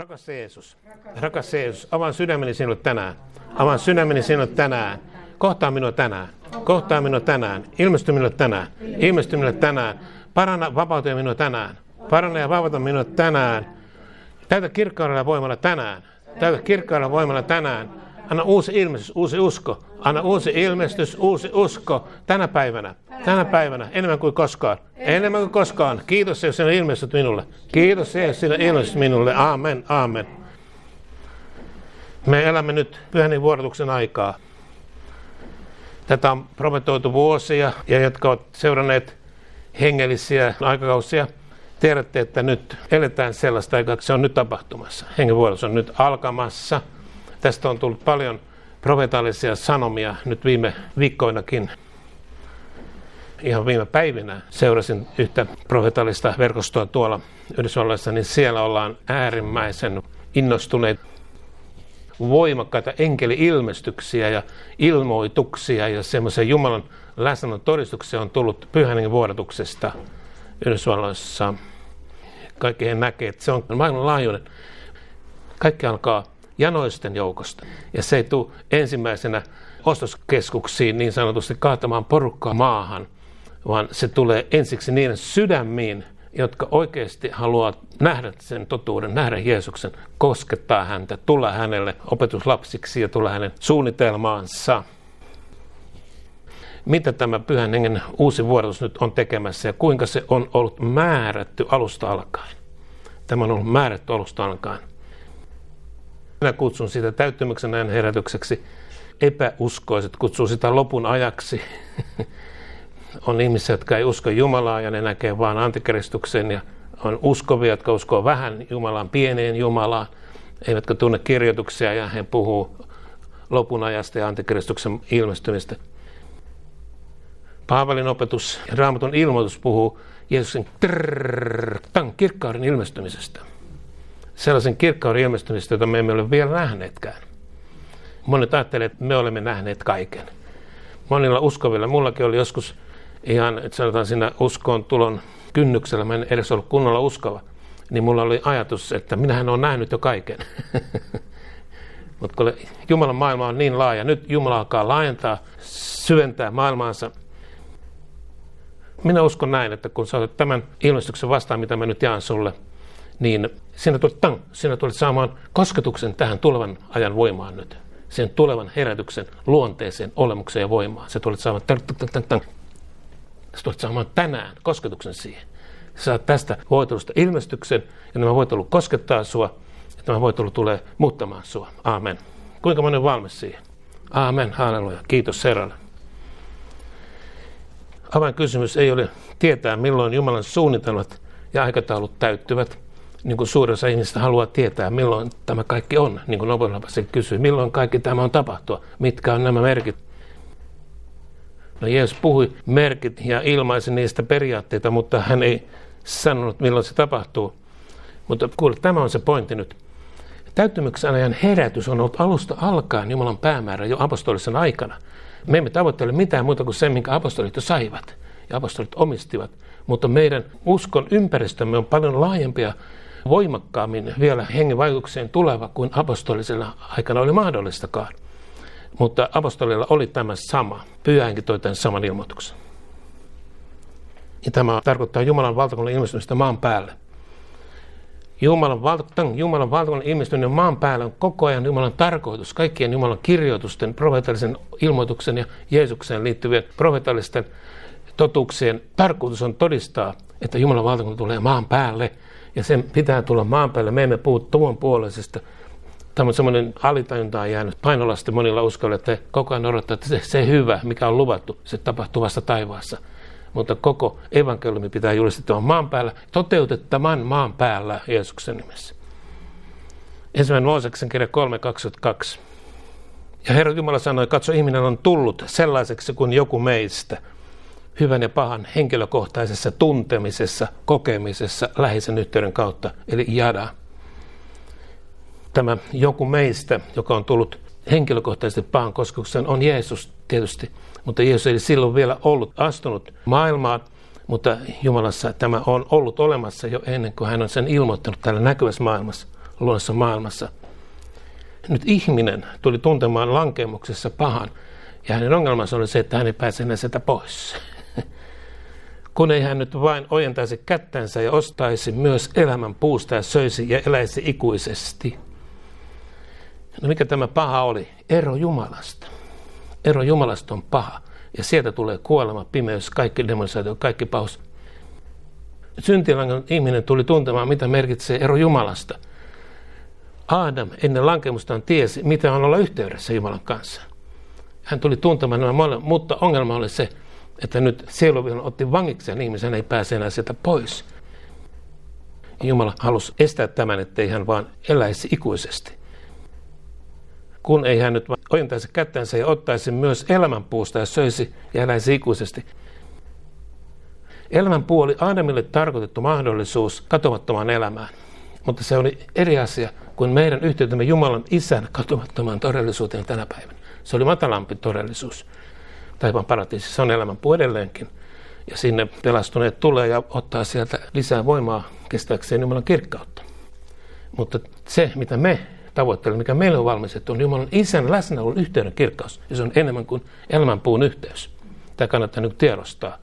Rakas Jeesus, avaan sydämeni sinulle tänään. Avaan sydämeni sinulle tänään. Kohtaa minua tänään. Kohtaa minua tänään. Ilmesty minulle tänään. Ilmesty minulle tänään. Paranna, vapauta minua tänään. Paranna ja vapauta minua tänään. Täytä kirkkaudella voimalla tänään. Täytä kirkkaudella voimalla tänään. Anna uusi ilmestys, uusi usko. Anna uusi ilmestys, uusi usko tänä päivänä. Tänä päivänä, enemmän kuin koskaan. Enemmän kuin koskaan. Kiitos, jos sinä ilmestyt minulle. Kiitos, jos sinä ilmestyt minulle. Aamen, aamen. Me elämme nyt pyhän vuorotuksen aikaa. Tätä on profetoitu vuosia, ja jotka ovat seuranneet hengellisiä aikakausia, tiedätte, että nyt eletään sellaista aikaa, että se on nyt tapahtumassa. Hengenvuorotus on nyt alkamassa. Tästä on tullut paljon profetaalisia sanomia nyt viime viikkoinakin. Ihan viime päivinä seurasin yhtä profetaalista verkostoa tuolla Yhdysvalloissa, niin siellä ollaan äärimmäisen innostuneita. Voimakkaita enkeli-ilmestyksiä ja ilmoituksia ja semmoisia Jumalan läsnäolon todistuksia on tullut pyhän hengen vuodatuksesta Yhdysvalloissa. Kaikki he näkee, että se on maailmanlaajuinen. Kaikki alkaa janoisten joukosta. Ja se ei tule ensimmäisenä ostoskeskuksiin niin sanotusti kaatamaan porukkaa maahan, vaan se tulee ensiksi niiden sydämiin, jotka oikeasti haluaa nähdä sen totuuden, nähdä Jeesuksen, koskettaa häntä, tulla hänelle opetuslapsiksi ja tulla hänen suunnitelmaansa. Mitä tämä pyhän hengen uusi vuodatus nyt on tekemässä ja kuinka se on ollut määrätty alusta alkaen? Tämä on ollut määrätty alusta alkaen. Minä kutsun sitä täyttymyksen ajan herätykseksi. Epäuskoiset kutsuu sitä lopun ajaksi. On ihmisiä, jotka ei usko Jumalaa ja ne näkee vain antikristuksen. Ja on uskovia, jotka uskoo vähän Jumalaan, pieneen Jumalaan. Eivätkä tunne kirjoituksia ja he puhuu lopun ajasta ja antikristuksen ilmestymistä. Paavalin opetus ja Raamatun ilmoitus puhuu Jeesuksen kirkkauden ilmestymisestä. Sellaisen kirkkauden ilmestymisestä, jota me emme ole vielä nähneetkään. Monet ajattelevat, että me olemme nähneet kaiken. Monilla uskovilla, mullakin oli joskus ihan, että sanotaan siinä uskoon tulon kynnyksellä, mä en edes ollut kunnolla uskova, niin mulla oli ajatus, että minähän olen nähnyt jo kaiken. Mutta kun Jumalan maailma on niin laaja, nyt Jumala alkaa laajentaa, syventää maailmaansa. Minä uskon näin, että kun sä otat tämän ilmestyksen vastaan, mitä mä nyt jaan sulle, niin sinä tulet saamaan kosketuksen tähän tulevan ajan voimaan nyt. Sen tulevan herätyksen luonteeseen, olemukseen ja voimaan. Se tulet saamaan tänään kosketuksen siihen. Sä saat tästä voitelusta ilmestyksen, ja nämä voitelu koskettaa sua, ja tämä voitelu tulee muuttamaan sua. Aamen. Kuinka moni on valmis siihen? Aamen, halleluja. Kiitos Herralle. Avainkysymys ei ole tietää, milloin Jumalan suunnitelmat ja aikataulut täyttyvät. Niin kuin suurin osa ihmisistä haluaa tietää, milloin tämä kaikki on. Niin kuin Nobel-lapsi kysyy, milloin kaikki tämä on tapahtua. Mitkä on nämä merkit? No Jeesus puhui merkit ja ilmaisi niistä periaatteita, mutta hän ei sanonut, milloin se tapahtuu. Mutta kuule, tämä on se pointti nyt. Täyttymyksen ajan herätys on ollut alusta alkaen Jumalan päämäärä jo apostolisen aikana. Me emme tavoittele mitään muuta kuin se, minkä apostolit jo saivat ja apostolit omistivat. Mutta meidän uskon ympäristömme on paljon laajempia, voimakkaammin vielä hengen vaikutukseen tuleva kuin apostolisella aikana oli mahdollistakaan. Mutta apostolilla oli tämä sama. Pyhä Henki toi tämän saman ilmoituksen. Ja tämä tarkoittaa Jumalan valtakunnan ilmestymistä maan päälle. Jumalan valtakunnan ilmestyminen maan päällä on koko ajan Jumalan tarkoitus. Kaikkien Jumalan kirjoitusten, profeetallisen ilmoituksen ja Jeesukseen liittyvien profeetallisten totuuksien tarkoitus on todistaa, että Jumalan valtakunta tulee maan päälle. Ja sen pitää tulla maan päälle. Me emme puhu tuon puoleisesta. Tämä on semmoinen alitajuntaan jäänyt painolasti monilla uskoilla, että koko ajan odottaa, että se hyvä, mikä on luvattu, se tapahtuu vasta taivaassa. Mutta koko evankeliumi pitää julistettua maan päällä, toteutettavan maan päällä Jeesuksen nimessä. 1. Mooseksen kirja 3:22. Ja Herra Jumala sanoi, katso, ihminen on tullut sellaiseksi kuin joku meistä, hyvän ja pahan henkilökohtaisessa tuntemisessa, kokemisessa, läheisen yhteyden kautta, eli jada. Tämä joku meistä, joka on tullut henkilökohtaisesti pahan kosketukseen, on Jeesus tietysti. Mutta Jeesus ei silloin vielä astunut maailmaan, mutta Jumalassa tämä on ollut olemassa jo ennen kuin hän on sen ilmoittanut täällä näkyvässä maailmassa. luonnossa maailmassa. Nyt ihminen tuli tuntemaan lankemuksessa pahan, ja hänen ongelmansa oli se, että hän ei pääse enää sieltä pois. Kun ei hän nyt vain ojentaisi kättänsä ja ostaisi myös elämän puusta ja söisi ja eläisi ikuisesti. No mikä tämä paha oli? Ero Jumalasta. Ero Jumalasta on paha. Ja sieltä tulee kuolema, pimeys, kaikki demonisaatio, kaikki pahuus. Syntilangan ihminen tuli tuntemaan, mitä merkitsee ero Jumalasta. Aadam ennen lankemustaan tiesi, mitä on olla yhteydessä Jumalan kanssa. Hän tuli tuntemaan nämä molemmat, mutta ongelma oli se, että nyt sieluvihollinen otti vangikseen ihmisen, hän ei pääse enää sieltä pois. Jumala halusi estää tämän, ettei hän vaan eläisi ikuisesti. Kun ei hän nyt vaan ojentaisi kättänsä ja ottaisi myös elämänpuusta ja söisi ja eläisi ikuisesti. Elämänpuu oli Aadamille tarkoitettu mahdollisuus katoamattomaan elämään. Mutta se oli eri asia kuin meidän yhteytemme Jumalan Isän katoamattomaan todellisuuteen tänä päivänä. Se oli matalampi todellisuus. Taivaan paratiisissa on elämänpuu edelleenkin. Ja sinne pelastuneet tulee ja ottaa sieltä lisää voimaa kestääkseen Jumalan kirkkautta. Mutta se, mitä me tavoittelemme, mikä meille on valmistettu, on Jumalan Isän läsnäolon yhteyden kirkkaus. Ja se on enemmän kuin elämänpuun yhteys. Tämä kannattaa nyt tiedostaa.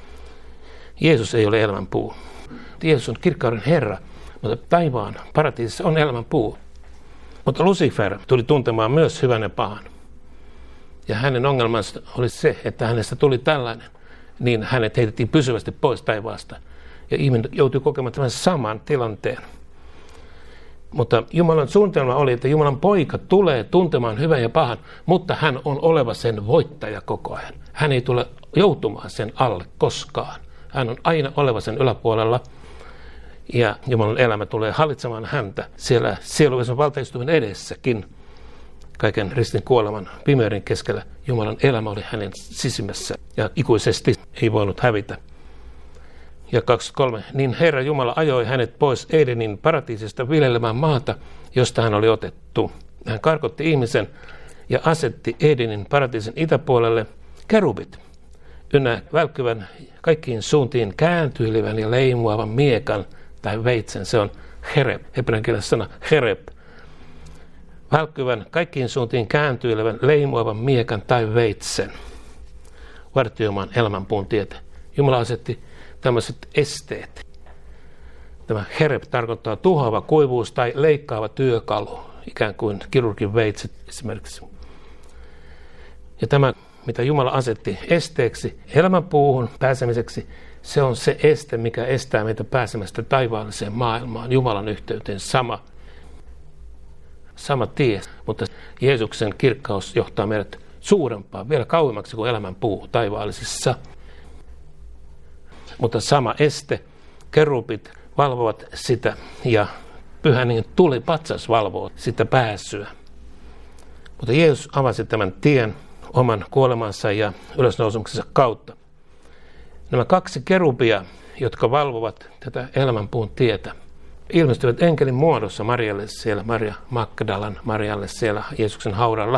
Jeesus ei ole elämänpuu. Jeesus on kirkkauden Herra, mutta taivaan paratiisissa on elämänpuu. Mutta Lucifer tuli tuntemaan myös hyvän ja pahan. Ja hänen ongelmansa oli se, että hänestä tuli tällainen, niin hänet heitettiin pysyvästi pois taivaasta. Ja ihminen joutui kokemaan tämän saman tilanteen. Mutta Jumalan suunnitelma oli, että Jumalan poika tulee tuntemaan hyvän ja pahan, mutta hän on oleva sen voittaja koko ajan. Hän ei tule joutumaan sen alle koskaan. Hän on aina oleva sen yläpuolella. Ja Jumalan elämä tulee hallitsemaan häntä siellä sieluvisen valtaistuimen edessäkin. Kaiken ristin kuoleman pimeyden keskellä Jumalan elämä oli hänen sisimmässä ja ikuisesti ei voinut hävitä. Ja 23. Niin Herra Jumala ajoi hänet pois Edenin paratiisista viljelemään maata, josta hän oli otettu. Hän karkotti ihmisen ja asetti Edenin paratiisin itäpuolelle kerubit ynnä välkkyvän kaikkiin suuntiin kääntyilevän ja leimuavan miekan tai veitsen. Se on hereb, hebreankielinen sana hereb. Välkkyvän kaikkiin suuntiin kääntyilevän leimuavan miekan tai veitsen. Vartioimaan elämänpuun tietä. Jumala asetti tämmöiset esteet. Tämä hereb tarkoittaa tuhoava kuivuus tai leikkaava työkalu, ikään kuin kirurgin veitset esimerkiksi. Ja tämä, mitä Jumala asetti esteeksi elämänpuuhun pääsemiseksi, se on se este, mikä estää meitä pääsemästä taivaalliseen maailmaan, Jumalan yhteyteen sama tie, mutta Jeesuksen kirkkaus johtaa meidät suurempaan, vielä kauemmaksi kuin elämänpuu taivaallisissa. Mutta sama este, kerubit valvovat sitä ja Pyhän Hengen tulipatsas valvoo sitä pääsyä. Mutta Jeesus avasi tämän tien oman kuolemansa ja ylösnousemuksensa kautta. Nämä kaksi kerubia, jotka valvovat tätä elämänpuun tietä, ilmestyivät enkelin muodossa Marialle siellä, Maria Magdalan Marialle siellä Jeesuksen haudalla.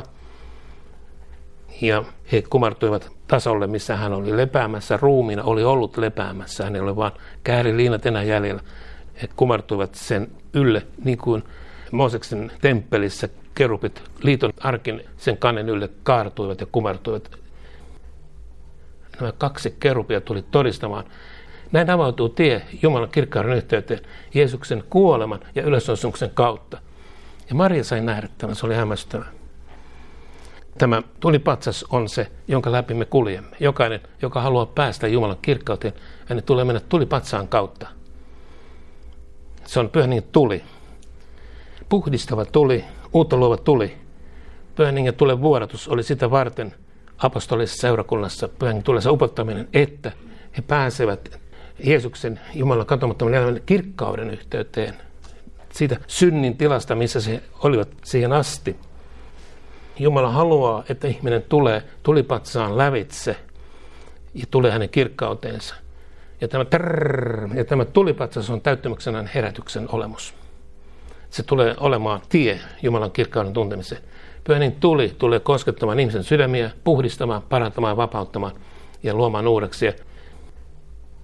Ja he kumartuivat tasolle, missä hän oli lepäämässä, ruumiina oli ollut lepäämässä, hän ei ole vaan kääriliinat enää jäljellä. He kumartuivat sen ylle, niin kuin Mooseksen temppelissä kerubit liiton arkin sen kannen ylle kaartuivat ja kumartuivat. Nämä kaksi kerubia tuli todistamaan. Näin avautuu tie Jumalan kirkkauden yhteyteen Jeesuksen kuoleman ja ylösnousemuksen kautta. Ja Maria sai nähdä tämän, se oli hämmästyttävää. Tämä tulipatsas on se, jonka läpi me kuljemme. Jokainen, joka haluaa päästä Jumalan kirkkauteen, hänen tulee mennä tulipatsaan kautta. Se on Pyhän Hengen tuli. Puhdistava tuli, uutta luova tuli. Pyhän Hengen tulen vuodatus oli sitä varten apostolisessa seurakunnassa Pyhän Hengen tulensa upottaminen, että he pääsevät Jeesuksen Jumalan katomattoman elämän kirkkauden yhteyteen. Siitä synnin tilasta, missä se olivat siihen asti. Jumala haluaa, että ihminen tulee tulipatsaan lävitse ja tulee hänen kirkkauteensa. Ja tämä tulipatsas on täyttymyksenään herätyksen olemus. Se tulee olemaan tie Jumalan kirkkauden tuntemiseen. Pyhän Hengen tuli tulee koskettamaan ihmisen sydämiä, puhdistamaan, parantamaan, vapauttamaan ja luomaan uudeksi.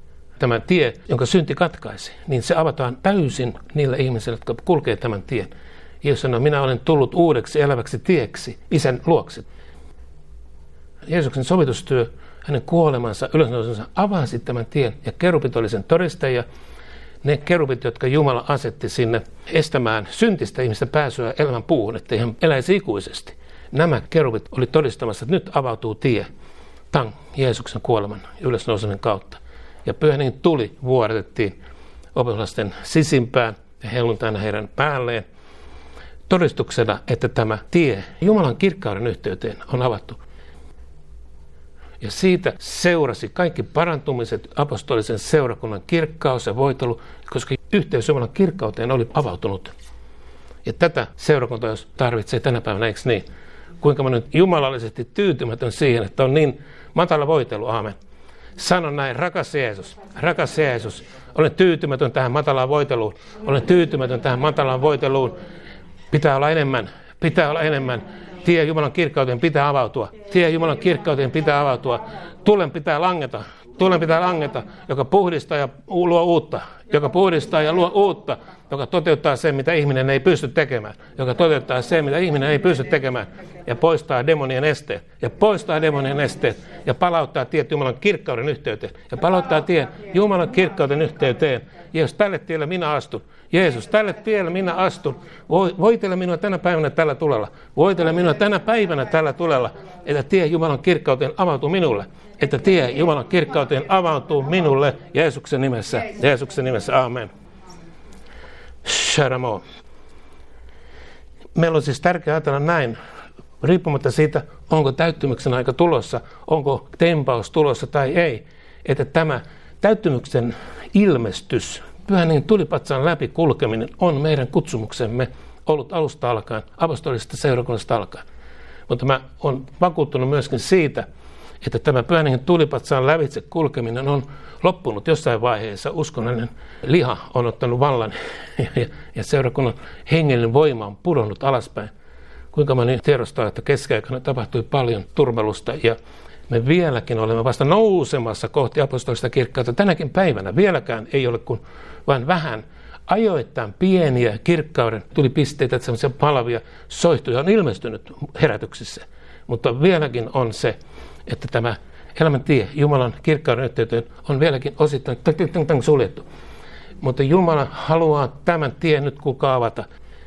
tämä tie, jonka synti katkaisi, niin se avataan täysin niille ihmisille, jotka kulkee tämän tien. Jeesus sanoo, minä olen tullut uudeksi eläväksi tieksi Isän luokse. Jeesuksen sovitustyö, hänen kuolemansa, ylösnousunsa avasi tämän tien, ja kerubit oli sen todistajia. Ne kerubit, jotka Jumala asetti sinne estämään syntistä ihmistä pääsyä elämän puuhun, ettei hän eläisi ikuisesti. Nämä kerubit oli todistamassa, että nyt avautuu tie Jeesuksen kuoleman ja ylösnousemisen kautta. Ja Pyhä Hengen tuli vuodatettiin opetuslasten sisimpään ja helluntaina heidän päälleen todistuksena, että tämä tie Jumalan kirkkauden yhteyteen on avattu. Ja siitä seurasi kaikki parantumiset, apostolisen seurakunnan kirkkaus ja voitelu, koska yhteys Jumalan kirkkauteen oli avautunut. Ja tätä seurakunta jos tarvitsee tänä päivänä, eikö niin? Kuinka mä nyt jumalallisesti tyytymätön siihen, että on niin matala voitelu, aamen. Sanon näin, rakas Jeesus, olen tyytymätön tähän matalaan voiteluun, olen tyytymätön tähän matalaan voiteluun. Pitää olla enemmän. Tie Jumalan kirkkauteen pitää avautua. Tulen pitää langeta, joka puhdistaa ja luo uutta. Joka toteuttaa sen, mitä ihminen ei pysty tekemään. Ja poistaa demonien esteet. Ja palauttaa tiet Jumalan kirkkauden yhteyteen. Jeesus, tälle tielle minä astun. Voitele minua tänä päivänä tällä tulella. Että tie Jumalan kirkkauteen avautuu minulle. Jeesuksen nimessä. Aamen. Sharamo. Meillä on siis tärkeää ajatella näin, riippumatta siitä, onko täyttymyksen aika tulossa, onko tempaus tulossa tai ei, että tämä täyttymyksen ilmestys, Pyhän Hengen tulipatsaan läpi kulkeminen on meidän kutsumuksemme ollut alusta alkaen, apostolisesta seurakunnasta alkaen. Mutta mä olen vakuuttunut myöskin siitä, että tämä Pyhän Hengen tulipatsaan lävitse kulkeminen on loppunut jossain vaiheessa. Uskonnollinen liha on ottanut vallan ja seurakunnan hengellinen voima on pudonnut alaspäin. Kuinka mä nyt tiedostaa, että keskiaikana tapahtui paljon turmelusta ja me vieläkin olemme vasta nousemassa kohti apostolista kirkkautta. Tänäkin päivänä vieläkään ei ole kuin vain vähän ajoittain pieniä kirkkauden tulipisteitä, että sellaisia palavia soihtuja on ilmestynyt herätyksissä. Mutta vieläkin on se, että tämä elämäntie Jumalan kirkkauden yhteyteen on vieläkin osittain suljettu. Mutta Jumala haluaa tämän tien nyt kukaan avata.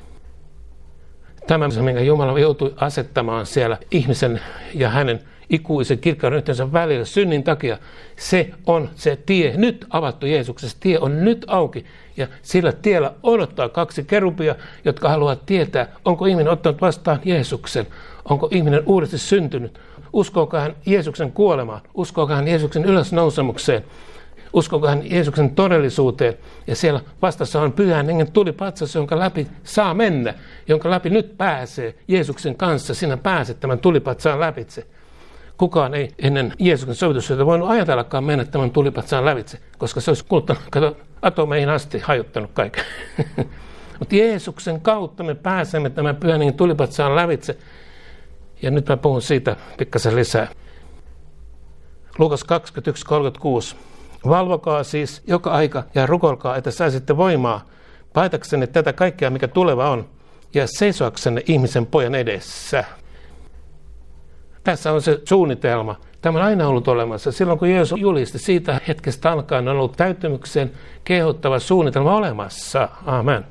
Tämä, minkä Jumala joutui asettamaan siellä ihmisen ja hänen ikuisen kirkkauden yhteytensä välillä synnin takia, se on se tie nyt avattu Jeesuksessa. Tie on nyt auki ja sillä tiellä odottaa 2 kerubia, jotka haluavat tietää, onko ihminen ottanut vastaan Jeesuksen, onko ihminen uudesti syntynyt, uskooko hän Jeesuksen kuolemaan, uskooko hän Jeesuksen ylösnousemukseen, uskooko hän Jeesuksen todellisuuteen. Ja siellä vastassa on Pyhän Hengen tulipatsas, jonka läpi saa mennä, jonka läpi nyt pääsee Jeesuksen kanssa. Sinä pääset tämän tulipatsaan läpitse. Kukaan ei ennen Jeesuksen sovitustyötä voinut ajatellakaan mennä tämän tulipatsaan lävitse, koska se olisi kuluttanut atomeihin asti, hajottanut kaiken. Mutta Jeesuksen kautta me pääsemme tämän Pyhän Hengen tulipatsaan lävitse. Ja nyt mä puhun siitä pikkasen lisää. Luukas 21:36. Valvokaa siis joka aika ja rukoilkaa, että saisitte voimaa paitaksenne tätä kaikkea, mikä tuleva on, ja seisoaksenne ihmisen pojan edessä. Tässä on se suunnitelma. Tämä on aina ollut olemassa. Silloin kun Jeesus julisti, siitä hetkestä alkaen on ollut täyttymykseen kehottava suunnitelma olemassa. Amen.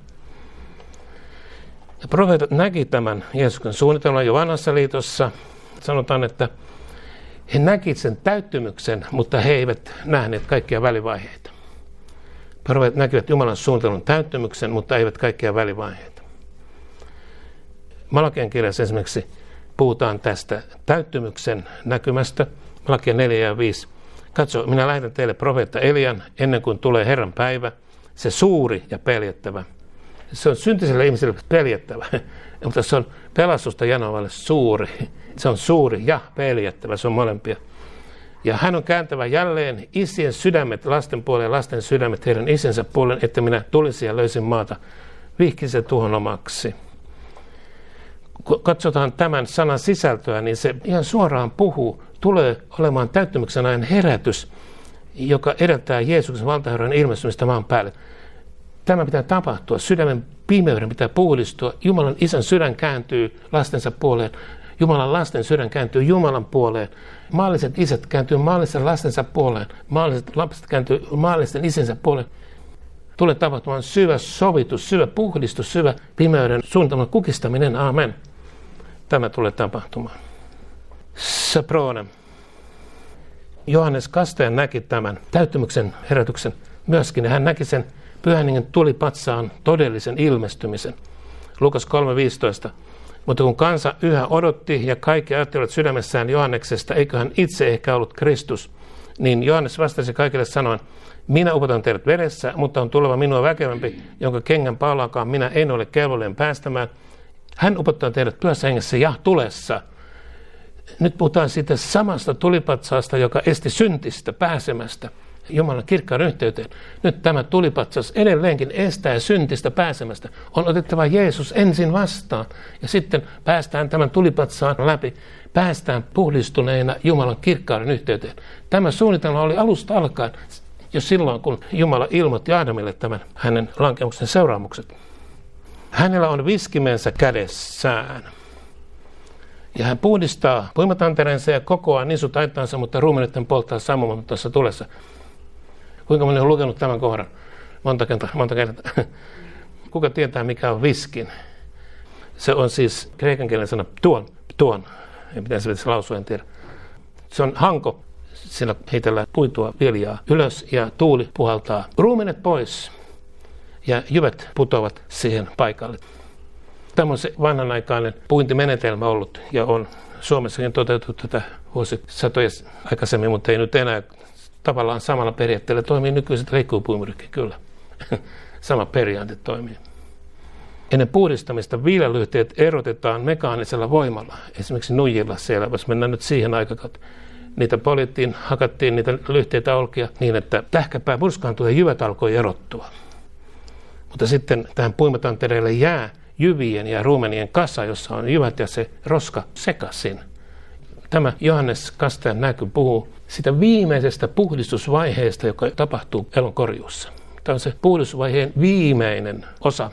Ja profeetat näki tämän Jeesuksen suunnitelman jo vanhassa liitossa. Sanotaan, että he näkivät sen täyttymyksen, mutta he eivät nähneet kaikkia välivaiheita. Profeetat näkivät Jumalan suunnitelman täyttymyksen, mutta eivät kaikkia välivaiheita. Malakian kirjassa esimerkiksi puhutaan tästä täyttymyksen näkymästä. Malakia 4:5. Katso, minä lähetän teille profeetta Elian ennen kuin tulee Herran päivä, se suuri ja peljättävä. Se on syntiselle ihmiselle peljättävä, mutta se on pelastusta janoavalle suuri. Se on suuri ja peljättävä, se on molempia. Ja hän on kääntävä jälleen isien sydämet lasten puoleen ja lasten sydämet heidän isensä puoleen, että minä tulisin ja löysin maata, vihkin se tuhon omaksi. Kun katsotaan tämän sanan sisältöä, niin se ihan suoraan puhuu, tulee olemaan täyttymyksen ajan herätys. joka edeltää Jeesuksen valtaherran ilmestymistä maan päälle. Tämä pitää tapahtua. Sydämen pimeyden pitää puhdistua. Jumalan isän sydän kääntyy lastensa puoleen. Jumalan lasten sydän kääntyy Jumalan puoleen. Maalliset isät kääntyy maallisten lastensa puoleen. Maalliset lapset kääntyy maallisten isänsä puoleen. Tulee tapahtumaan syvä sovitus, syvä puhdistus, syvä pimeyden suunnitelman kukistaminen. Aamen. Tämä tulee tapahtumaan. Saprona. Johannes Kastaja näki tämän täyttymyksen herätyksen myöskin. Hän näki sen Pyhän Hengen tulipatsaan todellisen ilmestymisen. Lukas 3.15. Mutta kun kansa yhä odotti ja kaikki ajattelivat sydämessään Johanneksesta, eikö hän itse ehkä ollut Kristus, niin Johannes vastasi kaikille sanoen, minä upotan teidät vedessä, mutta on tuleva minua väkevämpi, jonka kengän paulaakaan minä en ole kelvollinen päästämään. Hän upottaa teidät Pyhässä Hengessä ja tulessa. Nyt puhutaan siitä samasta tulipatsaasta, joka esti syntistä pääsemästä Jumalan kirkkaan yhteyteen. Nyt tämä tulipatsas edelleenkin estää syntistä pääsemästä. On otettava Jeesus ensin vastaan ja sitten päästään tämän tulipatsaan läpi. Päästään puhdistuneena Jumalan kirkkaan yhteyteen. Tämä suunnitelma oli alusta alkaen jo silloin, kun Jumala ilmoitti Aadamille tämän hänen lankemuksen seuraamukset. Hänellä on viskimensä kädessään. Ja hän puhdistaa puimatantereensa ja kokoaa nisutaittaansa, mutta ruumenet polttaa sammumattomassa tulessa. Kuinka moni on lukenut tämän kohdan? Monta kertaa. Kuka tietää, mikä on viskin? Se on siis kreikan kielen sana tuon. Ei pitäisi edes lausua, en tiedä. Se on hanko. Sillä heitellään puitua viljaa ylös ja tuuli puhaltaa ruumenet pois. Ja jyvät putoavat siihen paikalle. Tämä on se vanhanaikainen puintimenetelmä ollut ja on Suomessakin toteutettu tätä vuosisatoja aikaisemmin, mutta ei nyt enää tavallaan samalla periaatteella toimii nykyiset leikkuupuimuritkin kyllä. Sama periaate toimii. Ennen puhdistamista viilalyhteet erotetaan mekaanisella voimalla. Esimerkiksi nuijilla siellä, jos mennään nyt siihen aikakauteen. Niitä poljettiin, hakattiin niitä lyhteitä olkia niin, että tähkäpää murskaantui ja jyvät alkoi erottua. Mutta sitten tähän puimatantereelle jää jyvien ja ruumenien kasa, jossa on jyvät ja se roska sekaisin. Tämä Johannes Kastajan näky puhuu sitä viimeisestä puhdistusvaiheesta, joka tapahtuu elonkorjuussa. Tämä on se puhdistusvaiheen viimeinen osa.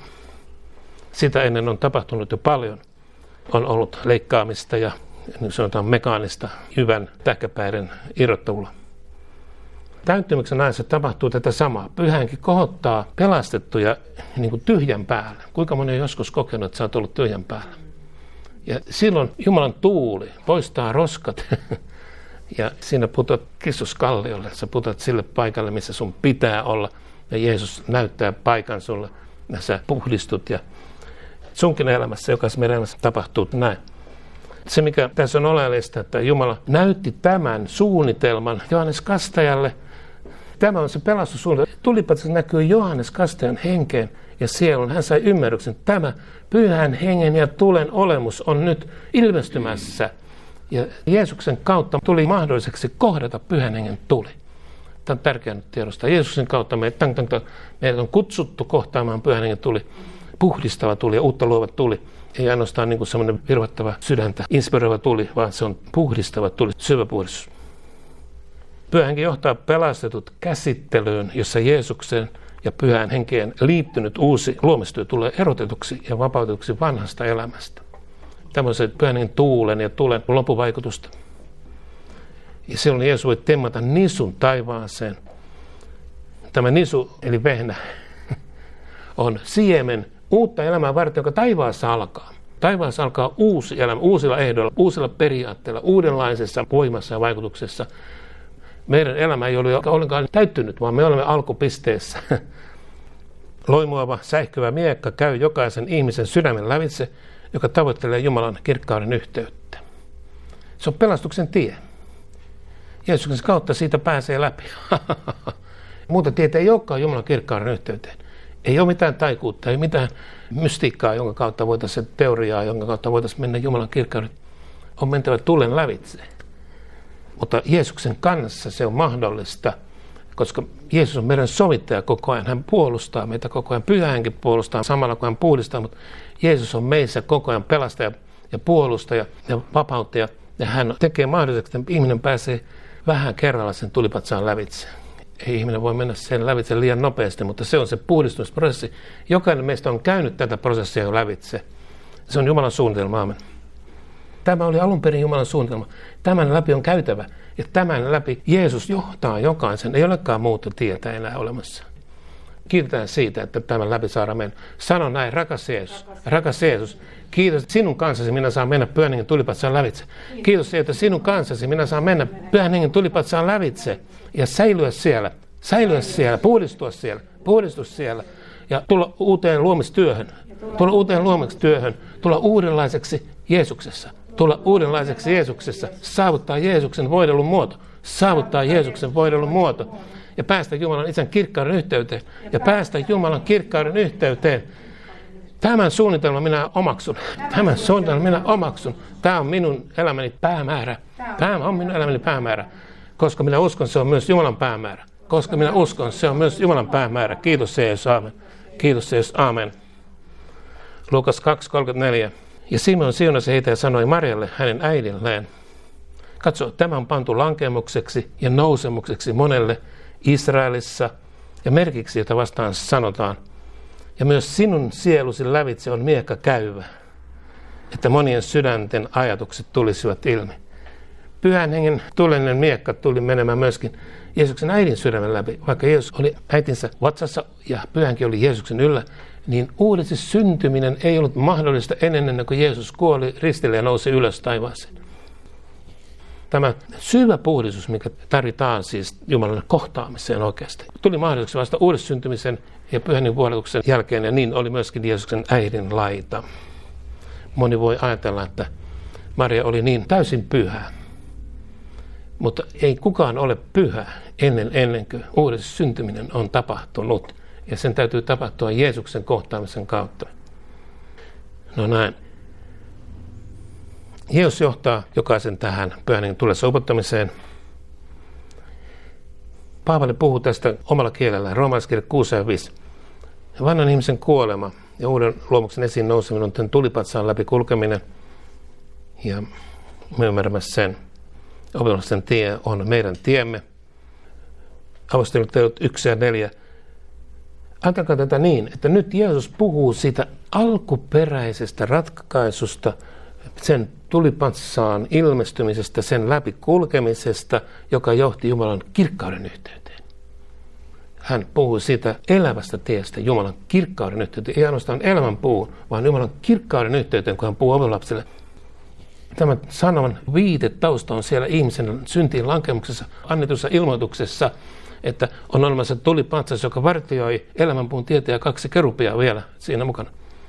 Sitä ennen on tapahtunut jo paljon. On ollut leikkaamista ja niin sanotaan mekaanista jyvän tähkäpäiden irrottavulla. Täyttymyksen ajassa tapahtuu tätä samaa. Pyhä Henki kohottaa pelastettuja niin kuin tyhjän päälle. Kuinka moni on joskus kokenut, että sä oot ollut tyhjän päällä? Ja silloin Jumalan tuuli poistaa roskat ja siinä putot Kristuskalliolle. Sä putot sille paikalle, missä sun pitää olla. Ja Jeesus näyttää paikan sulle ja sä puhdistut. Ja sunkin elämässä, jokaisessa meidän elämässä tapahtuu näin. Se, mikä tässä on oleellista, että Jumala näytti tämän suunnitelman Johannes Kastajalle. Tämä on se pelastussuunnitelma. Tulipatsassa näkyy Johannes Kastajan henkeen ja sielun. Hän sai ymmärryksen, että tämä Pyhän Hengen ja tulen olemus on nyt ilmestymässä. Ja Jeesuksen kautta tuli mahdolliseksi kohdata Pyhän Hengen tuli. Tämä on tärkeää nyt tiedostaa. Jeesuksen kautta meidät on kutsuttu kohtaamaan Pyhän Hengen tuli, puhdistava tuli ja uutta luova tuli. Ei ainoastaan niin kuin semmoinen virvoittava sydäntä, inspiroiva tuli, vaan se on puhdistava tuli, syvä puhdistus. Pyhä Henki johtaa pelastetut käsittelyyn, jossa Jeesukseen ja Pyhään Henkeen liittynyt uusi luomistyö tulee erotetuksi ja vapautetuksi vanhasta elämästä. Tämä on se Pyhän Hengen tuulen ja tulen loppuvaikutusta. Ja silloin Jeesus voi temmata nisun taivaaseen. Tämä nisu, eli vehnä, on siemen uutta elämää varten, joka taivaassa alkaa. Taivaassa alkaa uusi elämä, uusilla ehdoilla, uusilla periaatteilla, uudenlaisessa voimassa ja vaikutuksessa. Meidän elämä ei ole ollenkaan täyttynyt, vaan me olemme alkupisteessä. Loimuava, säihkyvä miekka käy jokaisen ihmisen sydämen lävitse, joka tavoittelee Jumalan kirkkauden yhteyttä. Se on pelastuksen tie. Jeesuksen kautta siitä pääsee läpi. Muuta tietä ei olekaan Jumalan kirkkauden yhteyteen. Ei ole mitään taikuutta, ei mitään mystiikkaa, jonka kautta voitaisiin teoriaa, jonka kautta voitaisiin mennä Jumalan kirkkauden. On mentävä tulen lävitse. Mutta Jeesuksen kanssa se on mahdollista, koska Jeesus on meidän sovittaja koko ajan. Hän puolustaa meitä koko ajan. Pyhä Henki puolustaa samalla kuin hän puhdistaa, mutta Jeesus on meissä koko ajan pelastaja ja puolustaja ja vapauttaja. Ja hän tekee mahdolliseksi, että ihminen pääsee vähän kerralla sen tulipatsaan lävitse. Ei ihminen voi mennä sen lävitse liian nopeasti, mutta se on se puhdistumisprosessi. Jokainen meistä on käynyt tätä prosessia jo lävitse. Se on Jumalan suunnitelma. Aamen. Tämä oli alun perin Jumalan suunnitelma. Tämän läpi on käytävä. Ja tämän läpi Jeesus johtaa jokaisen. Ei olekaan muuta tietä enää olemassa. Kiitetään siitä, että tämän läpi saadaan mennä. Sano näin, rakas Jeesus, kiitos, että sinun kanssasi minä saan mennä Pyhän Hengen tulipatsaan lävitse. Kiitos, että sinun kanssasi minä saan mennä Pyhän Hengen tulipatsaan lävitse ja säilyä siellä, puhdistua siellä ja tulla uuteen luomistyöhön, tulla uudenlaiseksi Jeesuksessa, saavuttaa Jeesuksen voidellun muoto. Ja päästä Jumalan Isän kirkkauden yhteyteen. Tämän suunnitelman minä omaksun. Tämä on minun elämäni päämäärä. Koska minä uskon, se on myös Jumalan päämäärä. Kiitos Jeesus, aamen. Luukas 2:34. Ja Simon siunasi heitä ja sanoi Marjalle, hänen äidilleen. Katso, tämä on pantu lankemukseksi ja nousemukseksi monelle Israelissa ja merkiksi, jota vastaan sanotaan. Ja myös sinun sielusi lävitse on miekka käyvä, että monien sydänten ajatukset tulisivat ilmi. Pyhän Hengen tulinen miekka tuli menemään myöskin Jeesuksen äidin sydämen läpi. Vaikka Jeesus oli äitinsä vatsassa ja Pyhänkin oli Jeesuksen yllä, niin uudeksi syntyminen ei ollut mahdollista ennen kuin Jeesus kuoli ristille ja nousi ylös taivaaseen. Tämä syvä puhdistus, mikä tarvitaan siis Jumalan kohtaamiseen oikeasti, tuli mahdolliseksi vasta uudessyntymisen ja Pyhän vuodatuksen jälkeen, ja niin oli myöskin Jeesuksen äidin laita. Moni voi ajatella, että Maria oli niin täysin pyhä, mutta ei kukaan ole pyhä ennen kuin uudessyntyminen on tapahtunut, ja sen täytyy tapahtua Jeesuksen kohtaamisen kautta. No näin. Jeesus johtaa jokaisen tähän Pyhän Hengen tulessa upottamiseen. Paavali puhuu tästä omalla kielellään, roomalaiskirja 6:5. Vanhan ihmisen kuolema ja uuden luomuksen esiin nouseminen on tämän tulipatsaan läpi kulkeminen. Ja me ymmärrämme sen. Opetusten tie on meidän tiemme. Apostolien teot 1 ja 4. Ajatelkaa tätä niin, että nyt Jeesus puhuu siitä alkuperäisestä ratkaisusta, sen tulipatsaan ilmestymisestä, sen läpi kulkemisesta, joka johti Jumalan kirkkauden yhteyteen. Hän puhuu siitä elävästä tiestä, Jumalan kirkkauden yhteyteen, ei ainoastaan elämän puhuu, vaan Jumalan kirkkauden yhteyteen, kun hän puhuu ovelapsille. Tämän sanoman viitetausta on siellä ihmisen syntiin lankemuksessa annetussa ilmoituksessa, että on olemassa tulipatsas, joka vartioi elämänpuun tietä ja 2 kerubia vielä siinä mukana.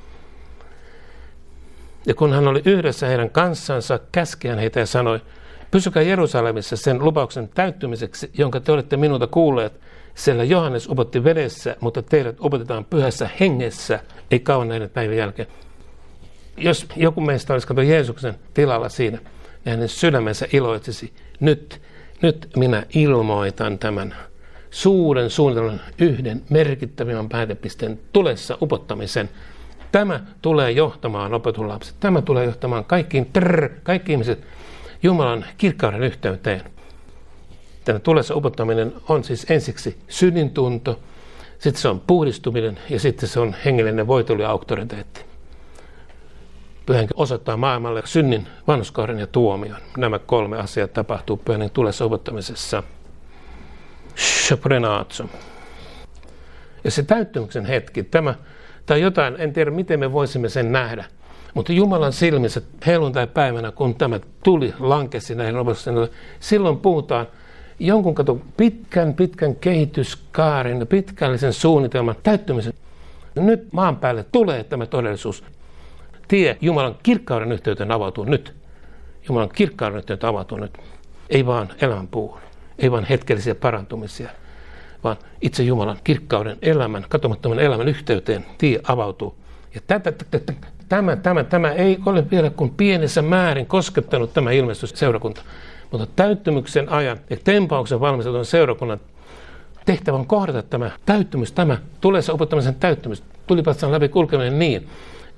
Ja kun hän oli yhdessä heidän kanssansa, käskehän heitä ja sanoi, pysykää Jerusalemissa sen lupauksen täyttymiseksi, jonka te olette minulta kuulleet, sillä Johannes upotti vedessä, mutta teidät opetetaan pyhässä hengessä, ei kauan näiden päivän jälkeen. Jos joku meistä olisi katsonut Jeesuksen tilalla siinä, ja hänen sydämensä iloitsisi, nyt minä ilmoitan tämän suuren suunnitelman yhden merkittävimmän päätepisteen tulessa upottamisen. Tämä tulee johtamaan opetun lapset. Tämä tulee johtamaan kaikki ihmiset Jumalan kirkkauden yhteyteen. Tämä tulessa upottaminen on siis ensiksi synnintunto, sitten se on puhdistuminen ja sitten se on hengellinen voitelu ja auktoriteetti. Pyhä Henki osoittaa maailmalle synnin, vanhurskauden ja tuomion. Nämä 3 asiaa tapahtuu Pyhän Hengen tulessa upottamisessa. Shaprenatso. Ja se täyttymyksen hetki, tai jotain, en tiedä miten me voisimme sen nähdä, mutta Jumalan silmissä helluntai-päivänä, kun tämä tuli lankesi näihin opetuksille, silloin puhutaan jonkun pitkän kehityskaarin ja pitkällisen suunnitelman täyttymisen. Nyt maan päälle tulee tämä todellisuus. Tie Jumalan kirkkauden yhteyteen avautuu nyt. Jumalan kirkkauden yhteyteen avautuu nyt. Ei vaan elämänpuuhun, ei vaan hetkellisiä parantumisia, vaan itse Jumalan kirkkauden elämän, katomattoman elämän yhteyteen tie avautuu. Ja tämä ei ole vielä kuin pienessä määrin koskettanut tämä ilmestysseurakunta. Mutta täyttymyksen ajan ja tempauksen valmistetun seurakunnan tehtävä on kohdata tämä täyttymys, tämä tulessa opettamisen täyttymys, tulipatsaan läpi kulkeminen niin,